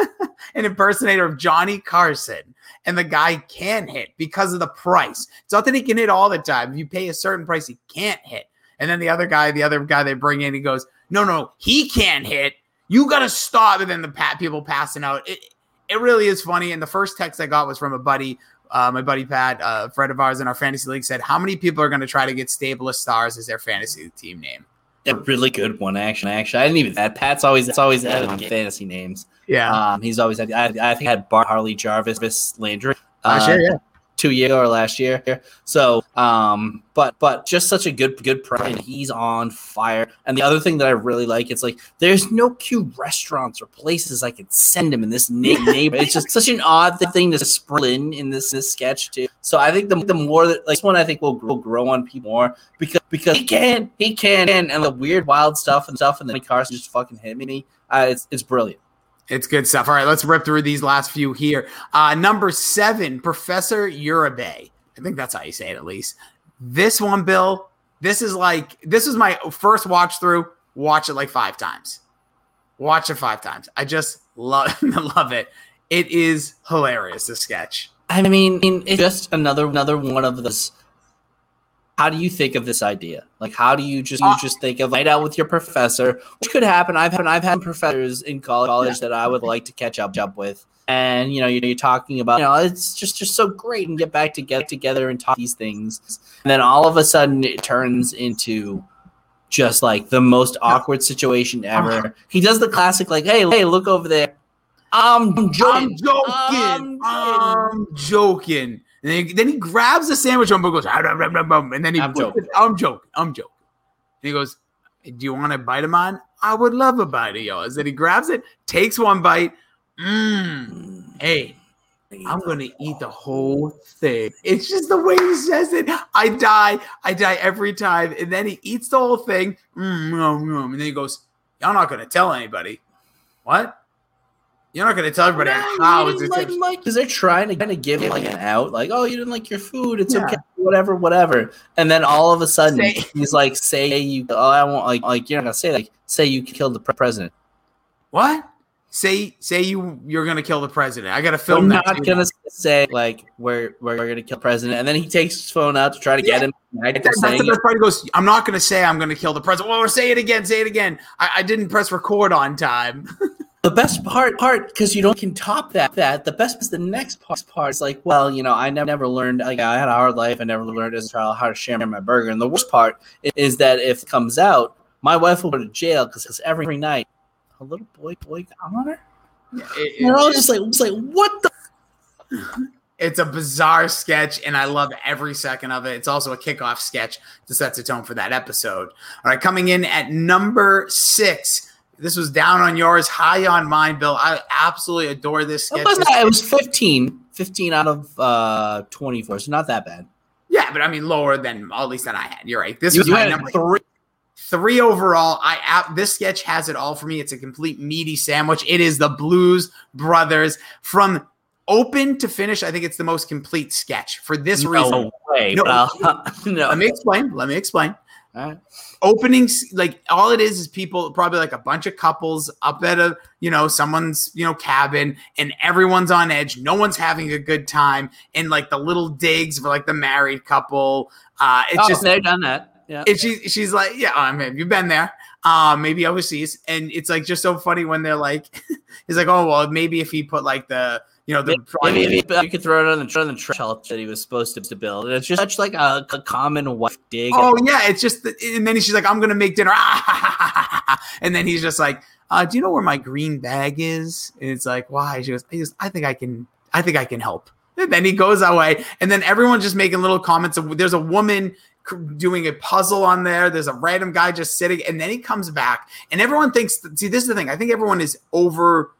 [SPEAKER 2] an impersonator of Johnny Carson. And the guy can hit because of the price. It's not that he can hit all the time. If you pay a certain price, he can't hit. And then the other guy, the other guy they bring in, he goes, no, no, he can't hit. You got to stop. And then the pat people passing out. It, it really is funny. And the first text I got was from a buddy, uh, my buddy Pat, uh, friend of ours in our fantasy league, said, how many people are going to try to get Stable of Stars as their fantasy team name?
[SPEAKER 5] A really good one, actually. Actually, I didn't even that. Pat's always it's always had on fantasy names.
[SPEAKER 2] Yeah,
[SPEAKER 5] um, he's always had. I, I think had Bart Harley Jarvis Landry.
[SPEAKER 2] Last uh, year, yeah,
[SPEAKER 5] two years or last year. So, um, but but just such a good good prime. He's on fire. And the other thing that I really like, it's like there's no cute restaurants or places I could send him in this neighborhood. It's just such an odd thing to sprinkle in in this this sketch too. So I think the the more that like this one, I think will will grow on people more because because he can he can and, and the weird wild stuff and stuff and then Carson just fucking hit me. Uh, it's it's brilliant.
[SPEAKER 2] It's good stuff. All right, let's rip through these last few here. Uh, number seven, Professor Uribe. I think that's how you say it, at least. This one, Bill, this is like, this is my first watch through. Watch it like five times. Watch it five times. I just love, love it. It is hilarious, this sketch.
[SPEAKER 5] I mean, it's just another another one of those. How do you think of this idea? Like, how do you just you just think of night out with your professor, which could happen? I've had I've had professors in college yeah. that I would like to catch up up with, and you know, you're, you're talking about, you know, it's just just so great and get back to get together and talk these things, and then all of a sudden it turns into just like the most awkward situation ever. He does the classic like, hey, hey, look over there. I'm joking.
[SPEAKER 2] I'm joking. I'm, I'm joking. And then he, then he grabs the sandwich and goes, ah, blah, blah, blah, and then he
[SPEAKER 5] I'm joking.
[SPEAKER 2] It, I'm joking. I'm joking. And he goes, do you want a bite of mine? I would love a bite of yours. Then he grabs it, takes one bite. Mmm. Hey, I'm going to eat the whole thing. It's just the way he says it. I die. I die every time. And then he eats the whole thing. Mm, mm, mm. And then he goes, y'all not going to tell anybody. What? You're not going to tell everybody
[SPEAKER 5] no,
[SPEAKER 2] how
[SPEAKER 5] it's
[SPEAKER 2] like,
[SPEAKER 5] like, like, because they're trying to kind of give it like an out, like, oh, you didn't like your food, it's
[SPEAKER 2] yeah.
[SPEAKER 5] okay, whatever, whatever. And then all of a sudden,
[SPEAKER 2] say,
[SPEAKER 5] he's like, say you, oh, I won't, like, like you're not gonna say, like, say you killed the president.
[SPEAKER 2] What? Say, say you, you're gonna kill the president. I got to film
[SPEAKER 5] I'm
[SPEAKER 2] that.
[SPEAKER 5] I'm not gonna say like we're we're gonna kill the president, and then he takes his phone out to try to
[SPEAKER 2] yeah.
[SPEAKER 5] get him.
[SPEAKER 2] That's the best part. He goes, I'm not gonna say I'm gonna kill the president. Well, say it again. Say it again. I, I didn't press record on time.
[SPEAKER 5] The best part, part because you don't can top that. That the best is the next part. Part is like, well, you know, I never, never learned. Like, I had a hard life. I never learned as a child how to share my burger. And the worst part is that if it comes out, my wife will go to jail because every night a little boy boy got on her.
[SPEAKER 2] Yeah, it,
[SPEAKER 5] and I was just like, just like, what the?
[SPEAKER 2] It's a bizarre sketch, and I love every second of it. It's also a kickoff sketch to set the tone for that episode. All right, coming in at number six. This was down on yours, high on mine, Bill. I absolutely adore this sketch.
[SPEAKER 5] It was, it was fifteen, fifteen out of uh, twenty-four, so not that bad.
[SPEAKER 2] Yeah, but I mean lower than at least than I had. You're right. This
[SPEAKER 5] you,
[SPEAKER 2] was
[SPEAKER 5] you
[SPEAKER 2] my
[SPEAKER 5] had
[SPEAKER 2] number
[SPEAKER 5] three.
[SPEAKER 2] Three overall. I app this sketch has it all for me. It's a complete meaty sandwich. It is the Blues Brothers from open to finish. I think it's the most complete sketch for this
[SPEAKER 5] no
[SPEAKER 2] reason.
[SPEAKER 5] Way,
[SPEAKER 2] no,
[SPEAKER 5] uh, no.
[SPEAKER 2] Let me explain. Let me explain.
[SPEAKER 5] All right.
[SPEAKER 2] Openings, like all it is is people, probably like a bunch of couples up at a, you know, someone's, you know, cabin, and everyone's on edge. No one's having a good time. And like the little digs for like the married couple. Uh, it's
[SPEAKER 5] oh,
[SPEAKER 2] just,
[SPEAKER 5] they've done that. Yeah.
[SPEAKER 2] And she, she's like, yeah, I mean, you've been there, um, maybe overseas. And it's like just so funny when they're like, he's like, oh, well, maybe if he put like the, you know, the
[SPEAKER 5] maybe, maybe you could throw it on the, on the trash that he was supposed to, to build. And it's just such like a, a common wife dig.
[SPEAKER 2] Oh, yeah. It's just, the, and then she's like, I'm going to make dinner. And then he's just like, uh, do you know where my green bag is? And it's like, why? She goes, he goes, I think I can, I think I can help. And then he goes away. And then everyone's just making little comments. There's a woman doing a puzzle on there. There's a random guy just sitting, and then he comes back, and everyone thinks, see, this is the thing. I think everyone is overdrawn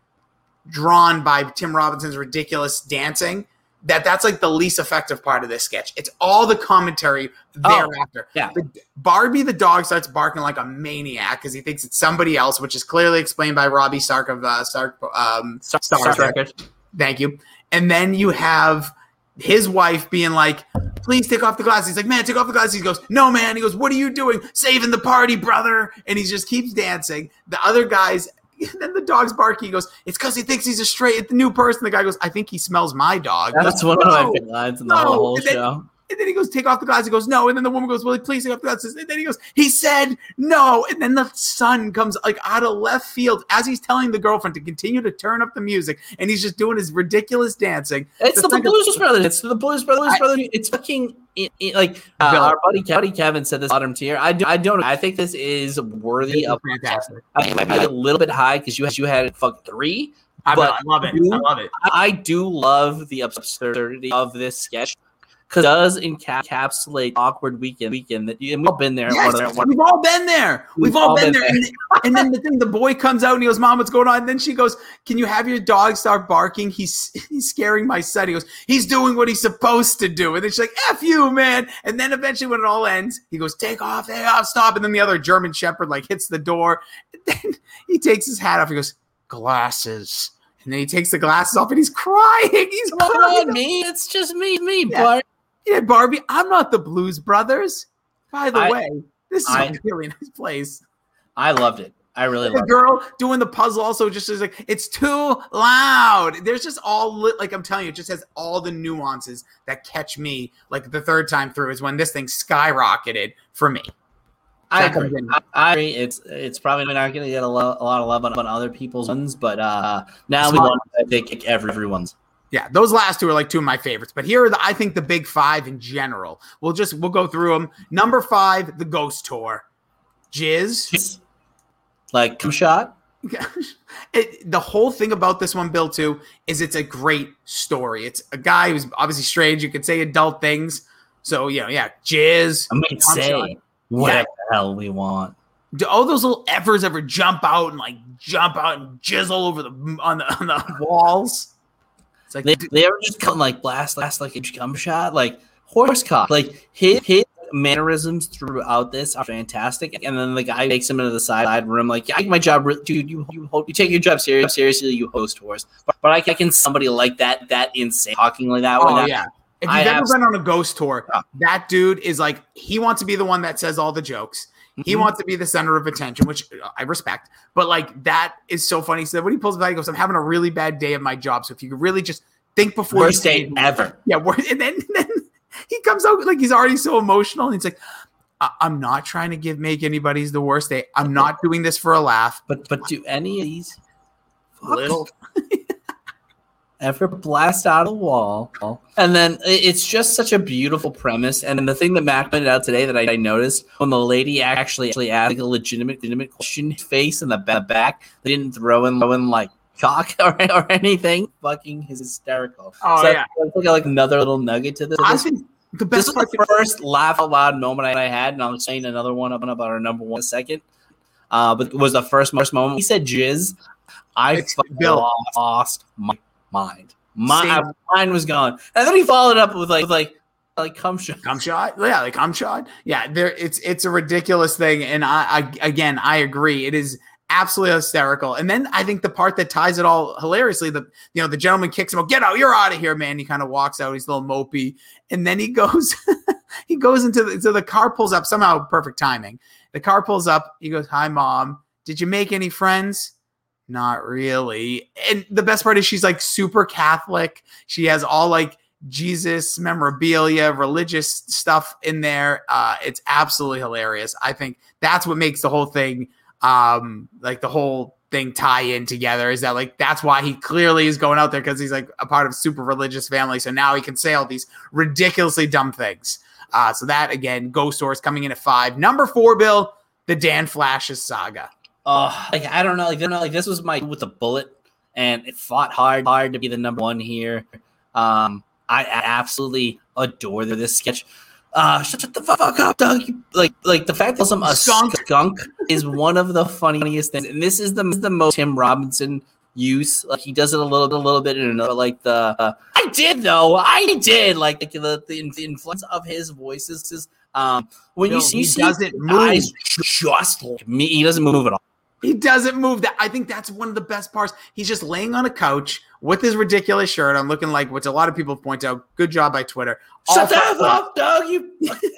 [SPEAKER 2] by Tim Robinson's ridiculous dancing, that that's like the least effective part of this sketch. It's all the commentary thereafter.
[SPEAKER 5] Oh, yeah.
[SPEAKER 2] The, Barbie the dog starts barking like a maniac because he thinks it's somebody else, which is clearly explained by Robbie Stark of uh, Stark, um,
[SPEAKER 5] Star,
[SPEAKER 2] Star,
[SPEAKER 5] Star
[SPEAKER 2] Trek. Thank you. And then you have his wife being like, please take off the glasses. He's like, man, take off the glasses. He goes, no, man. He goes, what are you doing? Saving the party, brother. And he just keeps dancing. The other guys, and then the dog's barking. He goes, it's because he thinks he's a straight new person. The guy goes, I think he smells my dog.
[SPEAKER 5] That's one
[SPEAKER 2] no,
[SPEAKER 5] of my favorite lines in the
[SPEAKER 2] no.
[SPEAKER 5] whole
[SPEAKER 2] and then,
[SPEAKER 5] show.
[SPEAKER 2] And then he goes, take off the glasses. He goes, no. And then the woman goes, well, please take off the glasses. And then he goes, he said no. And then the son comes like out of left field as he's telling the girlfriend to continue to turn up the music. And he's just doing his ridiculous dancing.
[SPEAKER 5] It's the, the Blues goes, Brothers. It's the Blues Brothers.
[SPEAKER 2] I,
[SPEAKER 5] Brothers. It's fucking it, it, like uh, our buddy, buddy Kevin said this bottom tier. I, do, I don't. I think this is worthy of
[SPEAKER 2] fantastic.
[SPEAKER 5] I think it might be a little bit high because you you had fuck three.
[SPEAKER 2] I,
[SPEAKER 5] but
[SPEAKER 2] I love it.
[SPEAKER 5] I, do,
[SPEAKER 2] I love it.
[SPEAKER 5] I do love the absurdity of this sketch. Because it does encapsulate awkward weekend weekend that you, and we've all been there.
[SPEAKER 2] Yes,
[SPEAKER 5] one, one,
[SPEAKER 2] we've all been there. We've, we've all, all been, been there. there. And, and then the thing, the boy comes out and he goes, Mom, what's going on? And then she goes, can you have your dog start barking? He's he's scaring my son. He goes, he's doing what he's supposed to do. And then she's like, F you, man. And then eventually when it all ends, he goes, take off, take off, stop. And then the other German shepherd like hits the door. And then he takes his hat off. He goes, glasses. And then he takes the glasses off and he's crying. He's
[SPEAKER 5] Come
[SPEAKER 2] crying.
[SPEAKER 5] on, me. It's just me, me,
[SPEAKER 2] Yeah.
[SPEAKER 5] Bart.
[SPEAKER 2] Yeah, Barbie, I'm not the Blues Brothers. By the
[SPEAKER 5] I,
[SPEAKER 2] way, this is
[SPEAKER 5] I,
[SPEAKER 2] a really nice place.
[SPEAKER 5] I loved it. I really
[SPEAKER 2] the
[SPEAKER 5] loved
[SPEAKER 2] girl it. doing the puzzle also just is like, it's too loud. There's just all lit, like I'm telling you, it just has all the nuances that catch me. Like the third time through is when this thing skyrocketed for me.
[SPEAKER 5] I agree. I, I agree. It's it's probably not going to get a, lo- a lot of love on, on other people's ones, but uh, now it's we want to pick everyone's.
[SPEAKER 2] Yeah, those last two are like two of my favorites. But here are the, I think, the big five in general. We'll just we'll go through them. Number five, the Ghost Tour. Jizz.
[SPEAKER 5] Like come shot.
[SPEAKER 2] It, the whole thing about this one, Bill, too, is it's a great story. It's a guy who's obviously strange. You could say adult things. So, you know, yeah, Jizz.
[SPEAKER 5] I might say shot. Whatever yeah. the hell we want.
[SPEAKER 2] Do all those little effers ever jump out and like jump out and jizz all over the on the on the walls?
[SPEAKER 5] It's like they, they ever just come like blast, blast like a jump shot, like horse cock. Like his, his mannerisms throughout this are fantastic. And then the guy takes him into the side room, like, yeah, my job, dude. You you you take your job serious, seriously. You host horse, but, but I can somebody like that, that insane talking like that.
[SPEAKER 2] Oh
[SPEAKER 5] that,
[SPEAKER 2] yeah. If you've
[SPEAKER 5] I
[SPEAKER 2] ever
[SPEAKER 5] absolutely-
[SPEAKER 2] been on a ghost tour, that dude is like, he wants to be the one that says all the jokes. He mm-hmm. wants to be the center of attention, which I respect. But like, that is so funny. He said when he pulls it back, he goes, I'm having a really bad day at my job. So if you could really just think before
[SPEAKER 5] worst
[SPEAKER 2] you
[SPEAKER 5] day ever.
[SPEAKER 2] Yeah. And then, and then he comes out like he's already so emotional. And he's like, I- I'm not trying to give make anybody's the worst day. I'm not doing this for a laugh.
[SPEAKER 5] But but do any of these
[SPEAKER 2] Little
[SPEAKER 5] ever blast out of the wall. And then it's just such a beautiful premise. And the thing that Mac pointed out today that I, I noticed when the lady actually actually asked like a legitimate, legitimate question face in the back, they didn't throw in, throw in like cock or, or anything. Fucking hysterical.
[SPEAKER 2] Oh,
[SPEAKER 5] so
[SPEAKER 2] yeah.
[SPEAKER 5] It's like, like another little nugget to this.
[SPEAKER 2] I think the best
[SPEAKER 5] this
[SPEAKER 2] part
[SPEAKER 5] was the first laugh out loud moment I had, and I'll saying another one up about our number one in a second. Uh, but it was the first, first moment he said jizz. I
[SPEAKER 2] It's
[SPEAKER 5] fucking
[SPEAKER 2] Bill.
[SPEAKER 5] lost, lost my mind. My mind was gone, and then he followed up with like, with like, like cum shot.
[SPEAKER 2] Cum shot, yeah, like cum shot, yeah. There, it's it's a ridiculous thing, and I, I again, I agree. It is absolutely hysterical. And then I think the part that ties it all hilariously, the you know the gentleman kicks him out, get out, you're out of here, man. He kind of walks out, he's a little mopey, and then he goes, he goes into the so the car pulls up somehow, perfect timing. The car pulls up. He goes, "Hi, Mom. Did you make any friends?" Not really. And the best part is she's like super Catholic. She has all like Jesus memorabilia, religious stuff in there. Uh, it's absolutely hilarious. I think that's what makes the whole thing, um, like the whole thing tie in together is that like, that's why he clearly is going out there because he's like a part of a super religious family. So now he can say all these ridiculously dumb things. Uh, so that again, Ghost Horse coming in at five. Number four, Bill, the Dan Flashes saga.
[SPEAKER 5] Oh, like I don't know, like I don't know, like this was my with a bullet, and it fought hard, hard to be the number one here. Um, I, I absolutely adore this sketch. Uh, shut, shut the fuck up, Doug. You, like, like the fact that some a skunk. skunk is one of the funniest things, and this is the the most Tim Robinson use. Like he does it a little, a little bit in another, like the uh, I did though, I did like the the, the influence of his voices is um when
[SPEAKER 2] no,
[SPEAKER 5] you see
[SPEAKER 2] he
[SPEAKER 5] you see
[SPEAKER 2] doesn't move
[SPEAKER 5] guys just like me, he doesn't move at all.
[SPEAKER 2] He doesn't move. That I think that's one of the best parts. He's just laying on a couch with his ridiculous shirt on, looking like, which a lot of people point out. Good job by Twitter.
[SPEAKER 5] Shut the hell up, Doug. You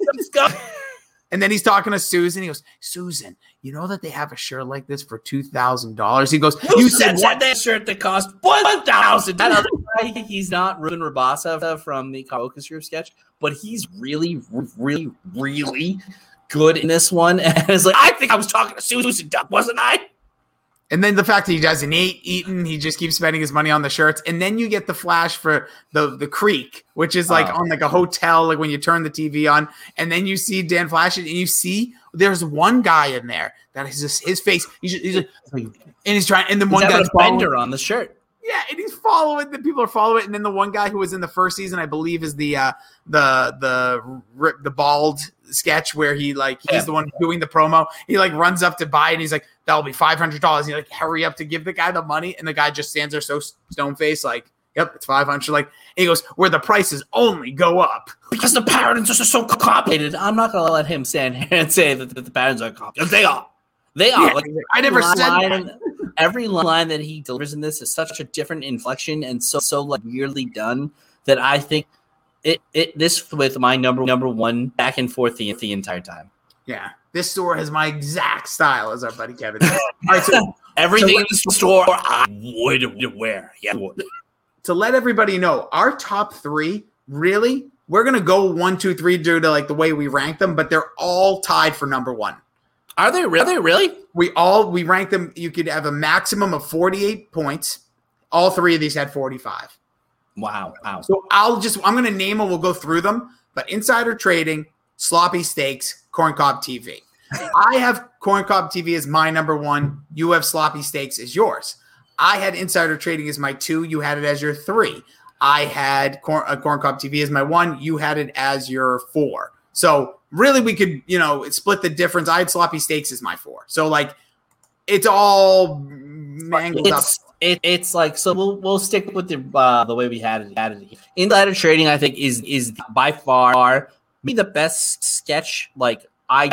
[SPEAKER 2] And then he's talking to Susan. He goes, Susan, you know that they have a shirt like this for two thousand dollars? He goes,
[SPEAKER 5] you,
[SPEAKER 2] you
[SPEAKER 5] said,
[SPEAKER 2] said
[SPEAKER 5] what? That shirt that cost one thousand dollars. That other guy, he's not Ruben Rabasa from the Focus Group sketch, but he's really, really, really good in this one. And it's like, I think I was talking to Susan Duck, wasn't I?
[SPEAKER 2] And then the fact that he doesn't eat, eating, he just keeps spending his money on the shirts. And then you get the flash for the, the Creek, which is like oh. on like a hotel, like when you turn the T V on. And then you see Dan Flash, and you see there's one guy in there that is just his face. He's, just, he's just, and he's trying, and then
[SPEAKER 5] he's
[SPEAKER 2] one guy's
[SPEAKER 5] a bender on the shirt.
[SPEAKER 2] Yeah, and he's following. The people are following it, and then the one guy who was in the first season, I believe, is the uh, the the the bald sketch where he like he's yeah. the one doing the promo. He like runs up to buy, and he's like, "That'll be five hundred dollars." He like hurry up to give the guy the money, and the guy just stands there so stone faced, like, "Yep, it's five hundred." Like, and he goes, "Where the prices only go up
[SPEAKER 5] because the patterns are so complicated." I'm not gonna let him stand here and say that the patterns are complicated. They are. They are.
[SPEAKER 2] Yeah,
[SPEAKER 5] like,
[SPEAKER 2] I never said
[SPEAKER 5] line,
[SPEAKER 2] that.
[SPEAKER 5] Every line that he delivers in this is such a different inflection and so so like weirdly done that I think it it this with my number number one back and forth the, the entire time.
[SPEAKER 2] Yeah, this store has my exact style, as our buddy Kevin said. All right, so
[SPEAKER 5] everything so in the store I would wear. Yeah. Would.
[SPEAKER 2] To let everybody know, our top three really we're gonna go one, two, three due to like the way we rank them, but they're all tied for number one.
[SPEAKER 5] Are they really? Are they really?
[SPEAKER 2] We all we rank them. You could have a maximum of forty-eight points. All three of these had forty-five.
[SPEAKER 5] Wow! Wow!
[SPEAKER 2] So I'll just I'm going to name them. We'll go through them. But Insider Trading, Sloppy Steaks, Corncob T V. I have Corncob T V as my number one. You have Sloppy Steaks as yours. I had Insider Trading as my two. You had it as your three. I had Corn, uh, Corncob T V as my one. You had it as your four. So really, we could, you know, split the difference. I had Sloppy Steaks as my four. So, like, it's all mangled
[SPEAKER 5] it's,
[SPEAKER 2] up.
[SPEAKER 5] It, it's like, so we'll we'll stick with the uh, the way we had it. Had it. Insider Trading, I think, is is by far maybe the best sketch, like,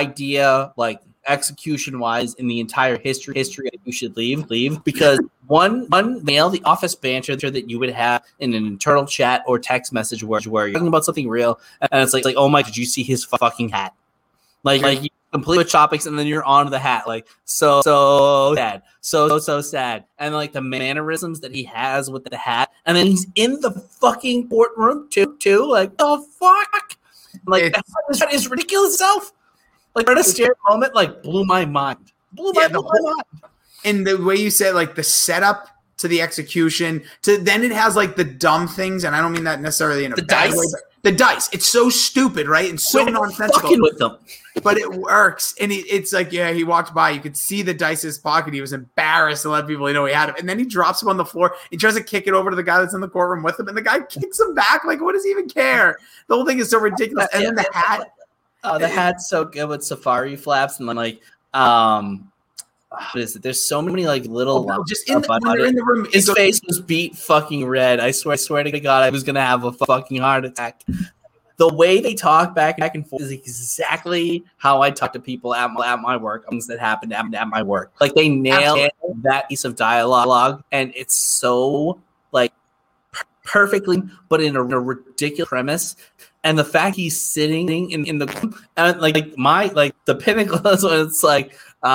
[SPEAKER 5] idea, like, execution-wise in the entire history history that you should leave leave because one one nail the office banter that you would have in an internal chat or text message where, where you're talking about something real and it's like like oh my, did you see his fucking hat? Like like you complete with topics and then you're on to the hat, like so so sad, so so so sad, and like the mannerisms that he has with the hat, and then he's in the fucking courtroom too too like the fuck, like that is ridiculous itself. Like, Fred Astaire moment, like, blew my mind. Blew my,
[SPEAKER 2] yeah,
[SPEAKER 5] blew
[SPEAKER 2] whole,
[SPEAKER 5] my mind.
[SPEAKER 2] And the way you said, like, the setup to the execution to then it has like the dumb things, and I don't mean that necessarily in a
[SPEAKER 5] The
[SPEAKER 2] bad
[SPEAKER 5] dice?
[SPEAKER 2] way, but the dice. It's so stupid, right? And so
[SPEAKER 5] Quit
[SPEAKER 2] nonsensical.
[SPEAKER 5] fucking with them.
[SPEAKER 2] But it works. And it, it's like, yeah, he walked by. You could see the dice in his pocket. He was embarrassed to let people know he had him. And then he drops him on the floor. He tries to kick it over to the guy that's in the courtroom with him. And the guy kicks him back. Like, what does he even care? The whole thing is so ridiculous. And then the hat.
[SPEAKER 5] Oh, the hat's so good with safari flaps and then like, um, what is it? There's so many like little.
[SPEAKER 2] Oh, no, just in the, when they're in the room.
[SPEAKER 5] His
[SPEAKER 2] goes,
[SPEAKER 5] face was beat fucking red. I swear, I swear to God, I was gonna have a fucking heart attack. The way they talk back back and forth is exactly how I talk to people at my, at my work. Things that happened at, at my work. Like they nail
[SPEAKER 2] Absolutely.
[SPEAKER 5] that piece of dialogue, and it's so like per- perfectly, but in a, a ridiculous premise. And the fact he's sitting in, in the and like, like my like the pinnacle is when it's like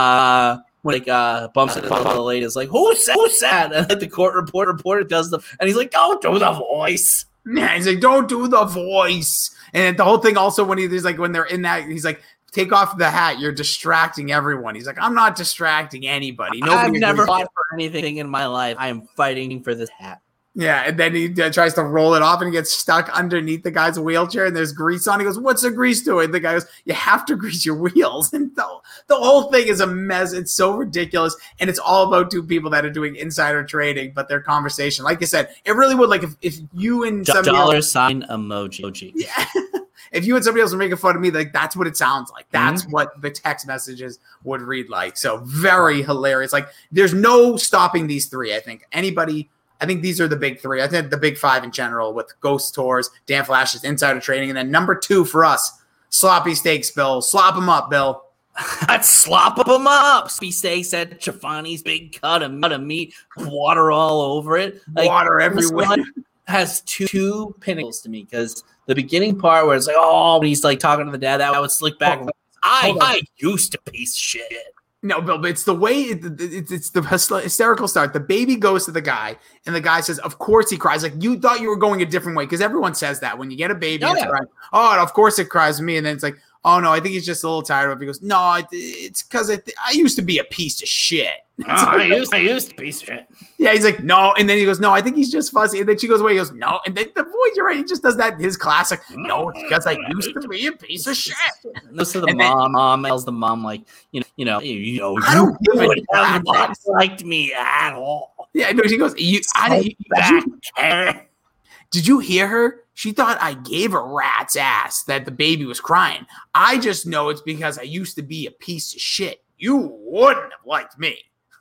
[SPEAKER 5] uh when like uh bumps into the lady is like who's that? Who's that? And like the court reporter reporter does the and he's like don't do the voice.
[SPEAKER 2] Yeah, he's like, don't do the voice. And the whole thing also when he, he's like, when they're in that, he's like, take off the hat. You're distracting everyone. He's like, I'm not distracting anybody. Nobody
[SPEAKER 5] I've never
[SPEAKER 2] agrees.
[SPEAKER 5] fought for anything in my life. I am fighting for this hat.
[SPEAKER 2] Yeah, and then he uh, tries to roll it off and he gets stuck underneath the guy's wheelchair and there's grease on. He goes, what's the grease doing? The guy goes, you have to grease your wheels. And the, the whole thing is a mess. It's so ridiculous. And it's all about two people that are doing insider trading, but their conversation, like I said, it really would, like if, if you and somebody
[SPEAKER 5] Dollar
[SPEAKER 2] else,
[SPEAKER 5] sign emoji.
[SPEAKER 2] yeah, if you and somebody else were making fun of me, like that's what it sounds like. That's
[SPEAKER 5] Mm-hmm.
[SPEAKER 2] what the text messages would read like. So very hilarious. Like there's no stopping these three. I think anybody, I think these are the big three. I think the big five in general with Ghost Tours, Dan Flash's Insider Trading, and then number two for us, Sloppy Steaks, Bill. Slop them up, Bill.
[SPEAKER 5] Let's slop them up. Steaks at Chafani's big cut of, cut of meat, water all over it. Like,
[SPEAKER 2] Water
[SPEAKER 5] this
[SPEAKER 2] everywhere.
[SPEAKER 5] one has two, two pinnacles to me because the beginning part where it's like, oh, when he's like talking to the dad, that was slick back.
[SPEAKER 2] Hold on.
[SPEAKER 5] I,
[SPEAKER 2] Hold on.
[SPEAKER 5] I used to piece of shit.
[SPEAKER 2] No, Bill, but it's the way it, it, it's the hysterical start. The baby goes to the guy, and the guy says, "Of course he cries." Like you thought you were going a different way because everyone says that when you get a baby,
[SPEAKER 5] Oh,
[SPEAKER 2] it's
[SPEAKER 5] yeah.
[SPEAKER 2] crying. Oh, of course it cries with me, and then it's like, "Oh no, I think he's just a little tired of it." He goes, "No, it, it's because I, th- I used to be a piece of shit."
[SPEAKER 5] Oh, I used, I used to piece of shit.
[SPEAKER 2] Yeah, he's like, "No," and then he goes, "No, I think he's just fussy." And then she goes away. He goes, "No," and then the voice, you're right. He just does that. His classic, "No, it's because I used to be a piece of shit."
[SPEAKER 5] This is the
[SPEAKER 2] And then-
[SPEAKER 5] mom. Mom tells the mom like, you know, you know, you, you know,
[SPEAKER 2] I don't
[SPEAKER 5] you
[SPEAKER 2] give a
[SPEAKER 5] would have
[SPEAKER 2] crap.
[SPEAKER 5] not liked me at all.
[SPEAKER 2] Yeah, no, she goes, "You, I, did, you,
[SPEAKER 5] Back.
[SPEAKER 2] Did you hear her? She thought I gave a rat's ass that the baby was crying. I just know it's because I used to be a piece of shit. You wouldn't have liked me."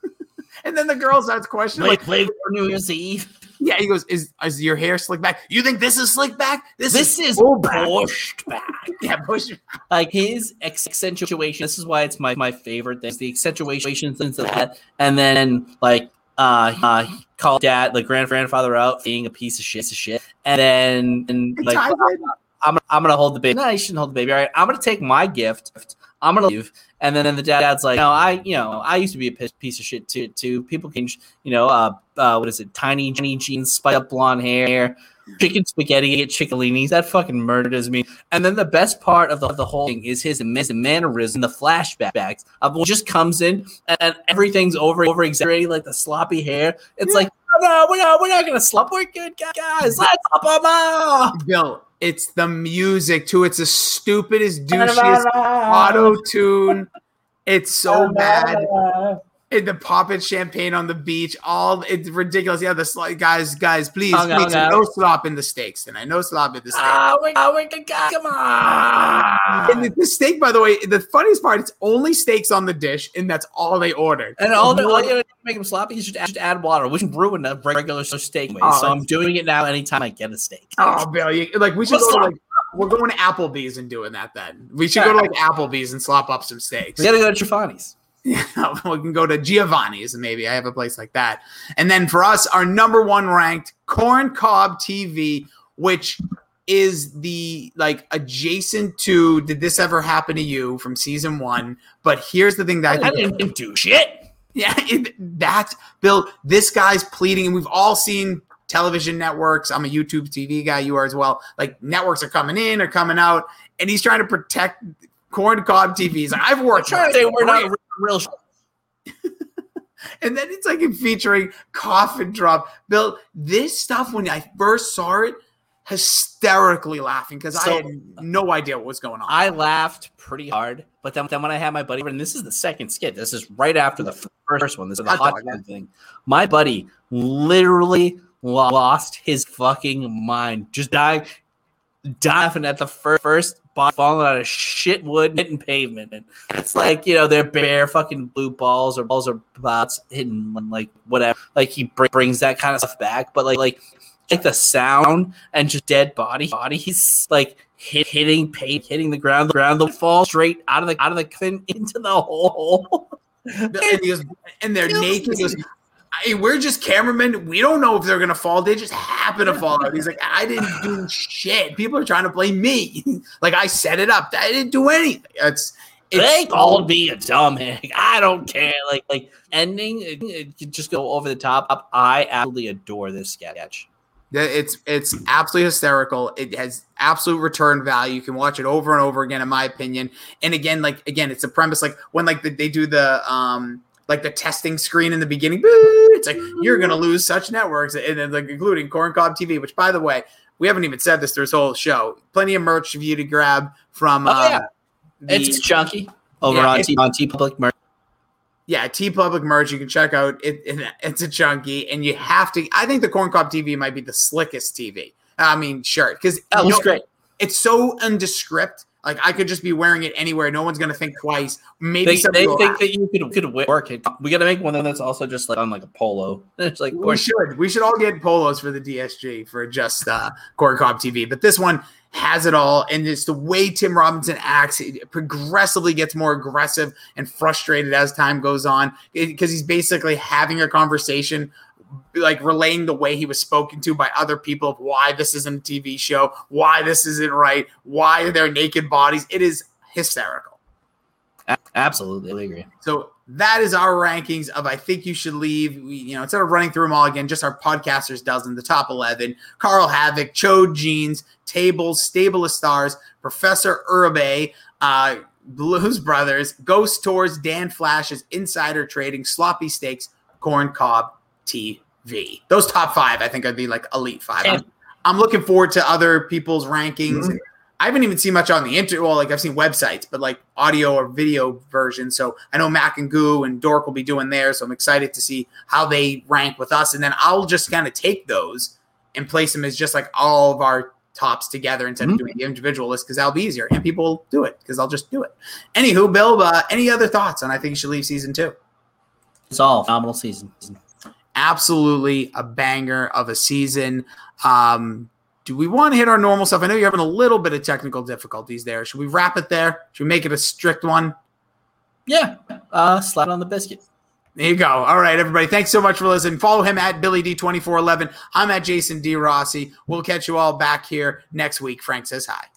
[SPEAKER 2] And then the girl starts questioning,
[SPEAKER 5] Like,
[SPEAKER 2] like,
[SPEAKER 5] play for New Year's Eve.
[SPEAKER 2] yeah, he goes, is, is your hair slicked back? You think this is slicked back? This,
[SPEAKER 5] This is
[SPEAKER 2] pulled back."
[SPEAKER 5] pushed back.
[SPEAKER 2] Yeah, push.
[SPEAKER 5] Like his accentuation. This is why it's my, my favorite thing. The accentuations into that, and then like uh, uh he called dad, like grand grandfather out being a piece of shit, piece of shit, and then and
[SPEAKER 2] It
[SPEAKER 5] like
[SPEAKER 2] ties in.
[SPEAKER 5] I'm I'm gonna hold the baby. No, you shouldn't hold the baby. All right, I'm gonna take my gift. I'm gonna leave, and then, then the dad's like, no, I, you know, I used to be a piece, piece of shit too. Too people can, you know, uh, uh, what is it? Tiny, tiny jeans, spiked up blonde hair, chicken spaghetti, get chickalinis. That fucking murders me. And then the best part of the, of the whole thing is his mannerism, the flashbacks of what just comes in and everything's over over exaggerated, like the sloppy hair. It's like, oh, no, we're not, we're not gonna slop. We're good guys. Let's slop them up.
[SPEAKER 2] Bill, it's the music too. It's the stupidest, douchiest auto tune. It's so bad. And the popping champagne on the beach, all it's ridiculous. Yeah, the sli- guys, guys, please,
[SPEAKER 5] Hung
[SPEAKER 2] please,
[SPEAKER 5] out.
[SPEAKER 2] no slop in the steaks. And I no slop in the steak.
[SPEAKER 5] Oh, we're, oh, we're good guys. Come on.
[SPEAKER 2] And the, the steak, by the way, the funniest part, it's only steaks on the dish, and that's all they ordered.
[SPEAKER 5] And all the all you gotta do to make them sloppy is just add, just add water, which can ruin a regular steak. Way.
[SPEAKER 2] Oh,
[SPEAKER 5] so I'm
[SPEAKER 2] it's-
[SPEAKER 5] doing it now anytime I get a steak.
[SPEAKER 2] Oh, Bill, you, like we should
[SPEAKER 5] What's
[SPEAKER 2] go to
[SPEAKER 5] up?
[SPEAKER 2] like we're going to Applebee's and doing that. Then we should go to like Applebee's and slop up some steaks.
[SPEAKER 5] We gotta go to Trifani's.
[SPEAKER 2] Yeah, we can go to Giovanni's and maybe I have a place like that. And then for us, our number one ranked Corn Cob T V, which is the like adjacent to Did This Ever Happen to You from season one. But here's the thing that I
[SPEAKER 5] I
[SPEAKER 2] think
[SPEAKER 5] didn't do shit.
[SPEAKER 2] yeah, it, that's Bill. This guy's pleading, and we've all seen television networks. I'm a YouTube T V guy. You are as well. Like networks are coming in or coming out, and he's trying to protect Corn Cob T V. He's like, I've
[SPEAKER 5] I'm
[SPEAKER 2] worked.
[SPEAKER 5] trying to say we're not a real, real show.
[SPEAKER 2] And then it's like featuring Coffin Drop. Bill, this stuff, when I first saw it, hysterically laughing because so, I had no idea what was going on.
[SPEAKER 5] I laughed pretty hard, but then, then when I had my buddy, and this is the second skit, this is right after the first one, this is the hot, hot dog, dog thing. My buddy literally lost his fucking mind, just dying, laughing at the first, first ball falling out of shit wood hitting pavement. And it's like, you know, they're bare fucking blue balls or balls or bots hitting like whatever. Like he br- brings that kind of stuff back, but like, like, like the sound and just dead body bodies like hit, hitting paint, hitting the ground, the ground, the fall straight out of the out of the fin into the hole.
[SPEAKER 2] and, he goes, and they're naked. He goes, hey, we're just cameramen. We don't know if they're gonna fall. They just happen to fall out. He's like, I didn't do shit. People are trying to blame me. Like I set it up. I didn't do anything. It's It's
[SPEAKER 5] they called me a dumbass. I don't care. Like like ending, it, it just go over the top. I absolutely adore this sketch.
[SPEAKER 2] It's it's absolutely hysterical. It has absolute return value. You can watch it over and over again, in my opinion. And again, like again, it's a premise like when like the, they do the um like the testing screen in the beginning. It's like you're gonna lose such networks, and then like including Corncob T V. Which, by the way, we haven't even said this through this whole show. Plenty of merch for you to grab from.
[SPEAKER 5] Oh,
[SPEAKER 2] uh,
[SPEAKER 5] yeah. The, it's chunky over yeah, on T on T Public merch.
[SPEAKER 2] Yeah, T Public merch. You can check out. It, it, it's a chunky, and you have to. I think the Corncob T V might be the slickest T V. I mean, shirt because
[SPEAKER 5] that looks great.
[SPEAKER 2] It's so nondescript. Like I could just be wearing it anywhere. No one's gonna think twice. Maybe
[SPEAKER 5] they, they think that you could could work it. We got to make one that's also just like on like a polo. It's like
[SPEAKER 2] we should. We should all get polos for the D S G for just uh, Corncob T V. But this one has it all, and it's the way Tim Robinson acts. It progressively gets more aggressive and frustrated as time goes on because he's basically having a conversation, like relaying the way he was spoken to by other people of why this isn't a T V show, why this isn't right, why they're naked bodies. It is hysterical.
[SPEAKER 5] Absolutely, I agree.
[SPEAKER 2] So that is our rankings of I Think You Should Leave. We, you know, instead of running through them all again, just our podcasters dozen, the top eleven: Carl Havoc, Chode Jeans, Tables, Stable of Stars, Professor Uribe, uh, Blues Brothers, Ghost Tours, Dan Flash's Insider Trading, Sloppy Steaks, Corn Cob T V. Those top five, I think, would be like elite five. I'm, I'm looking forward to other people's rankings. Mm-hmm. I haven't even seen much on the internet. Well, like I've seen websites, but like audio or video version. So I know Mac and Goo and Dork will be doing theirs. So I'm excited to see how they rank with us. And then I'll just kind of take those and place them as just like all of our tops together instead mm-hmm. of doing the individual list because that'll be easier. And people will do it because I'll just do it. Anywho, Bill, uh, any other thoughts on I Think You Should Leave season two?
[SPEAKER 5] It's all phenomenal season.
[SPEAKER 2] Absolutely a banger of a season. Um, Do we want to hit our normal stuff? I know you're having a little bit of technical difficulties there. Should we wrap it there? Should we make it a strict one?
[SPEAKER 5] Yeah. Uh, slap it on the biscuit.
[SPEAKER 2] There you go. All right, everybody. Thanks so much for listening. Follow him at Billy D twenty-four eleven. I'm at Jason D. Rossi. We'll catch you all back here next week. Frank says hi.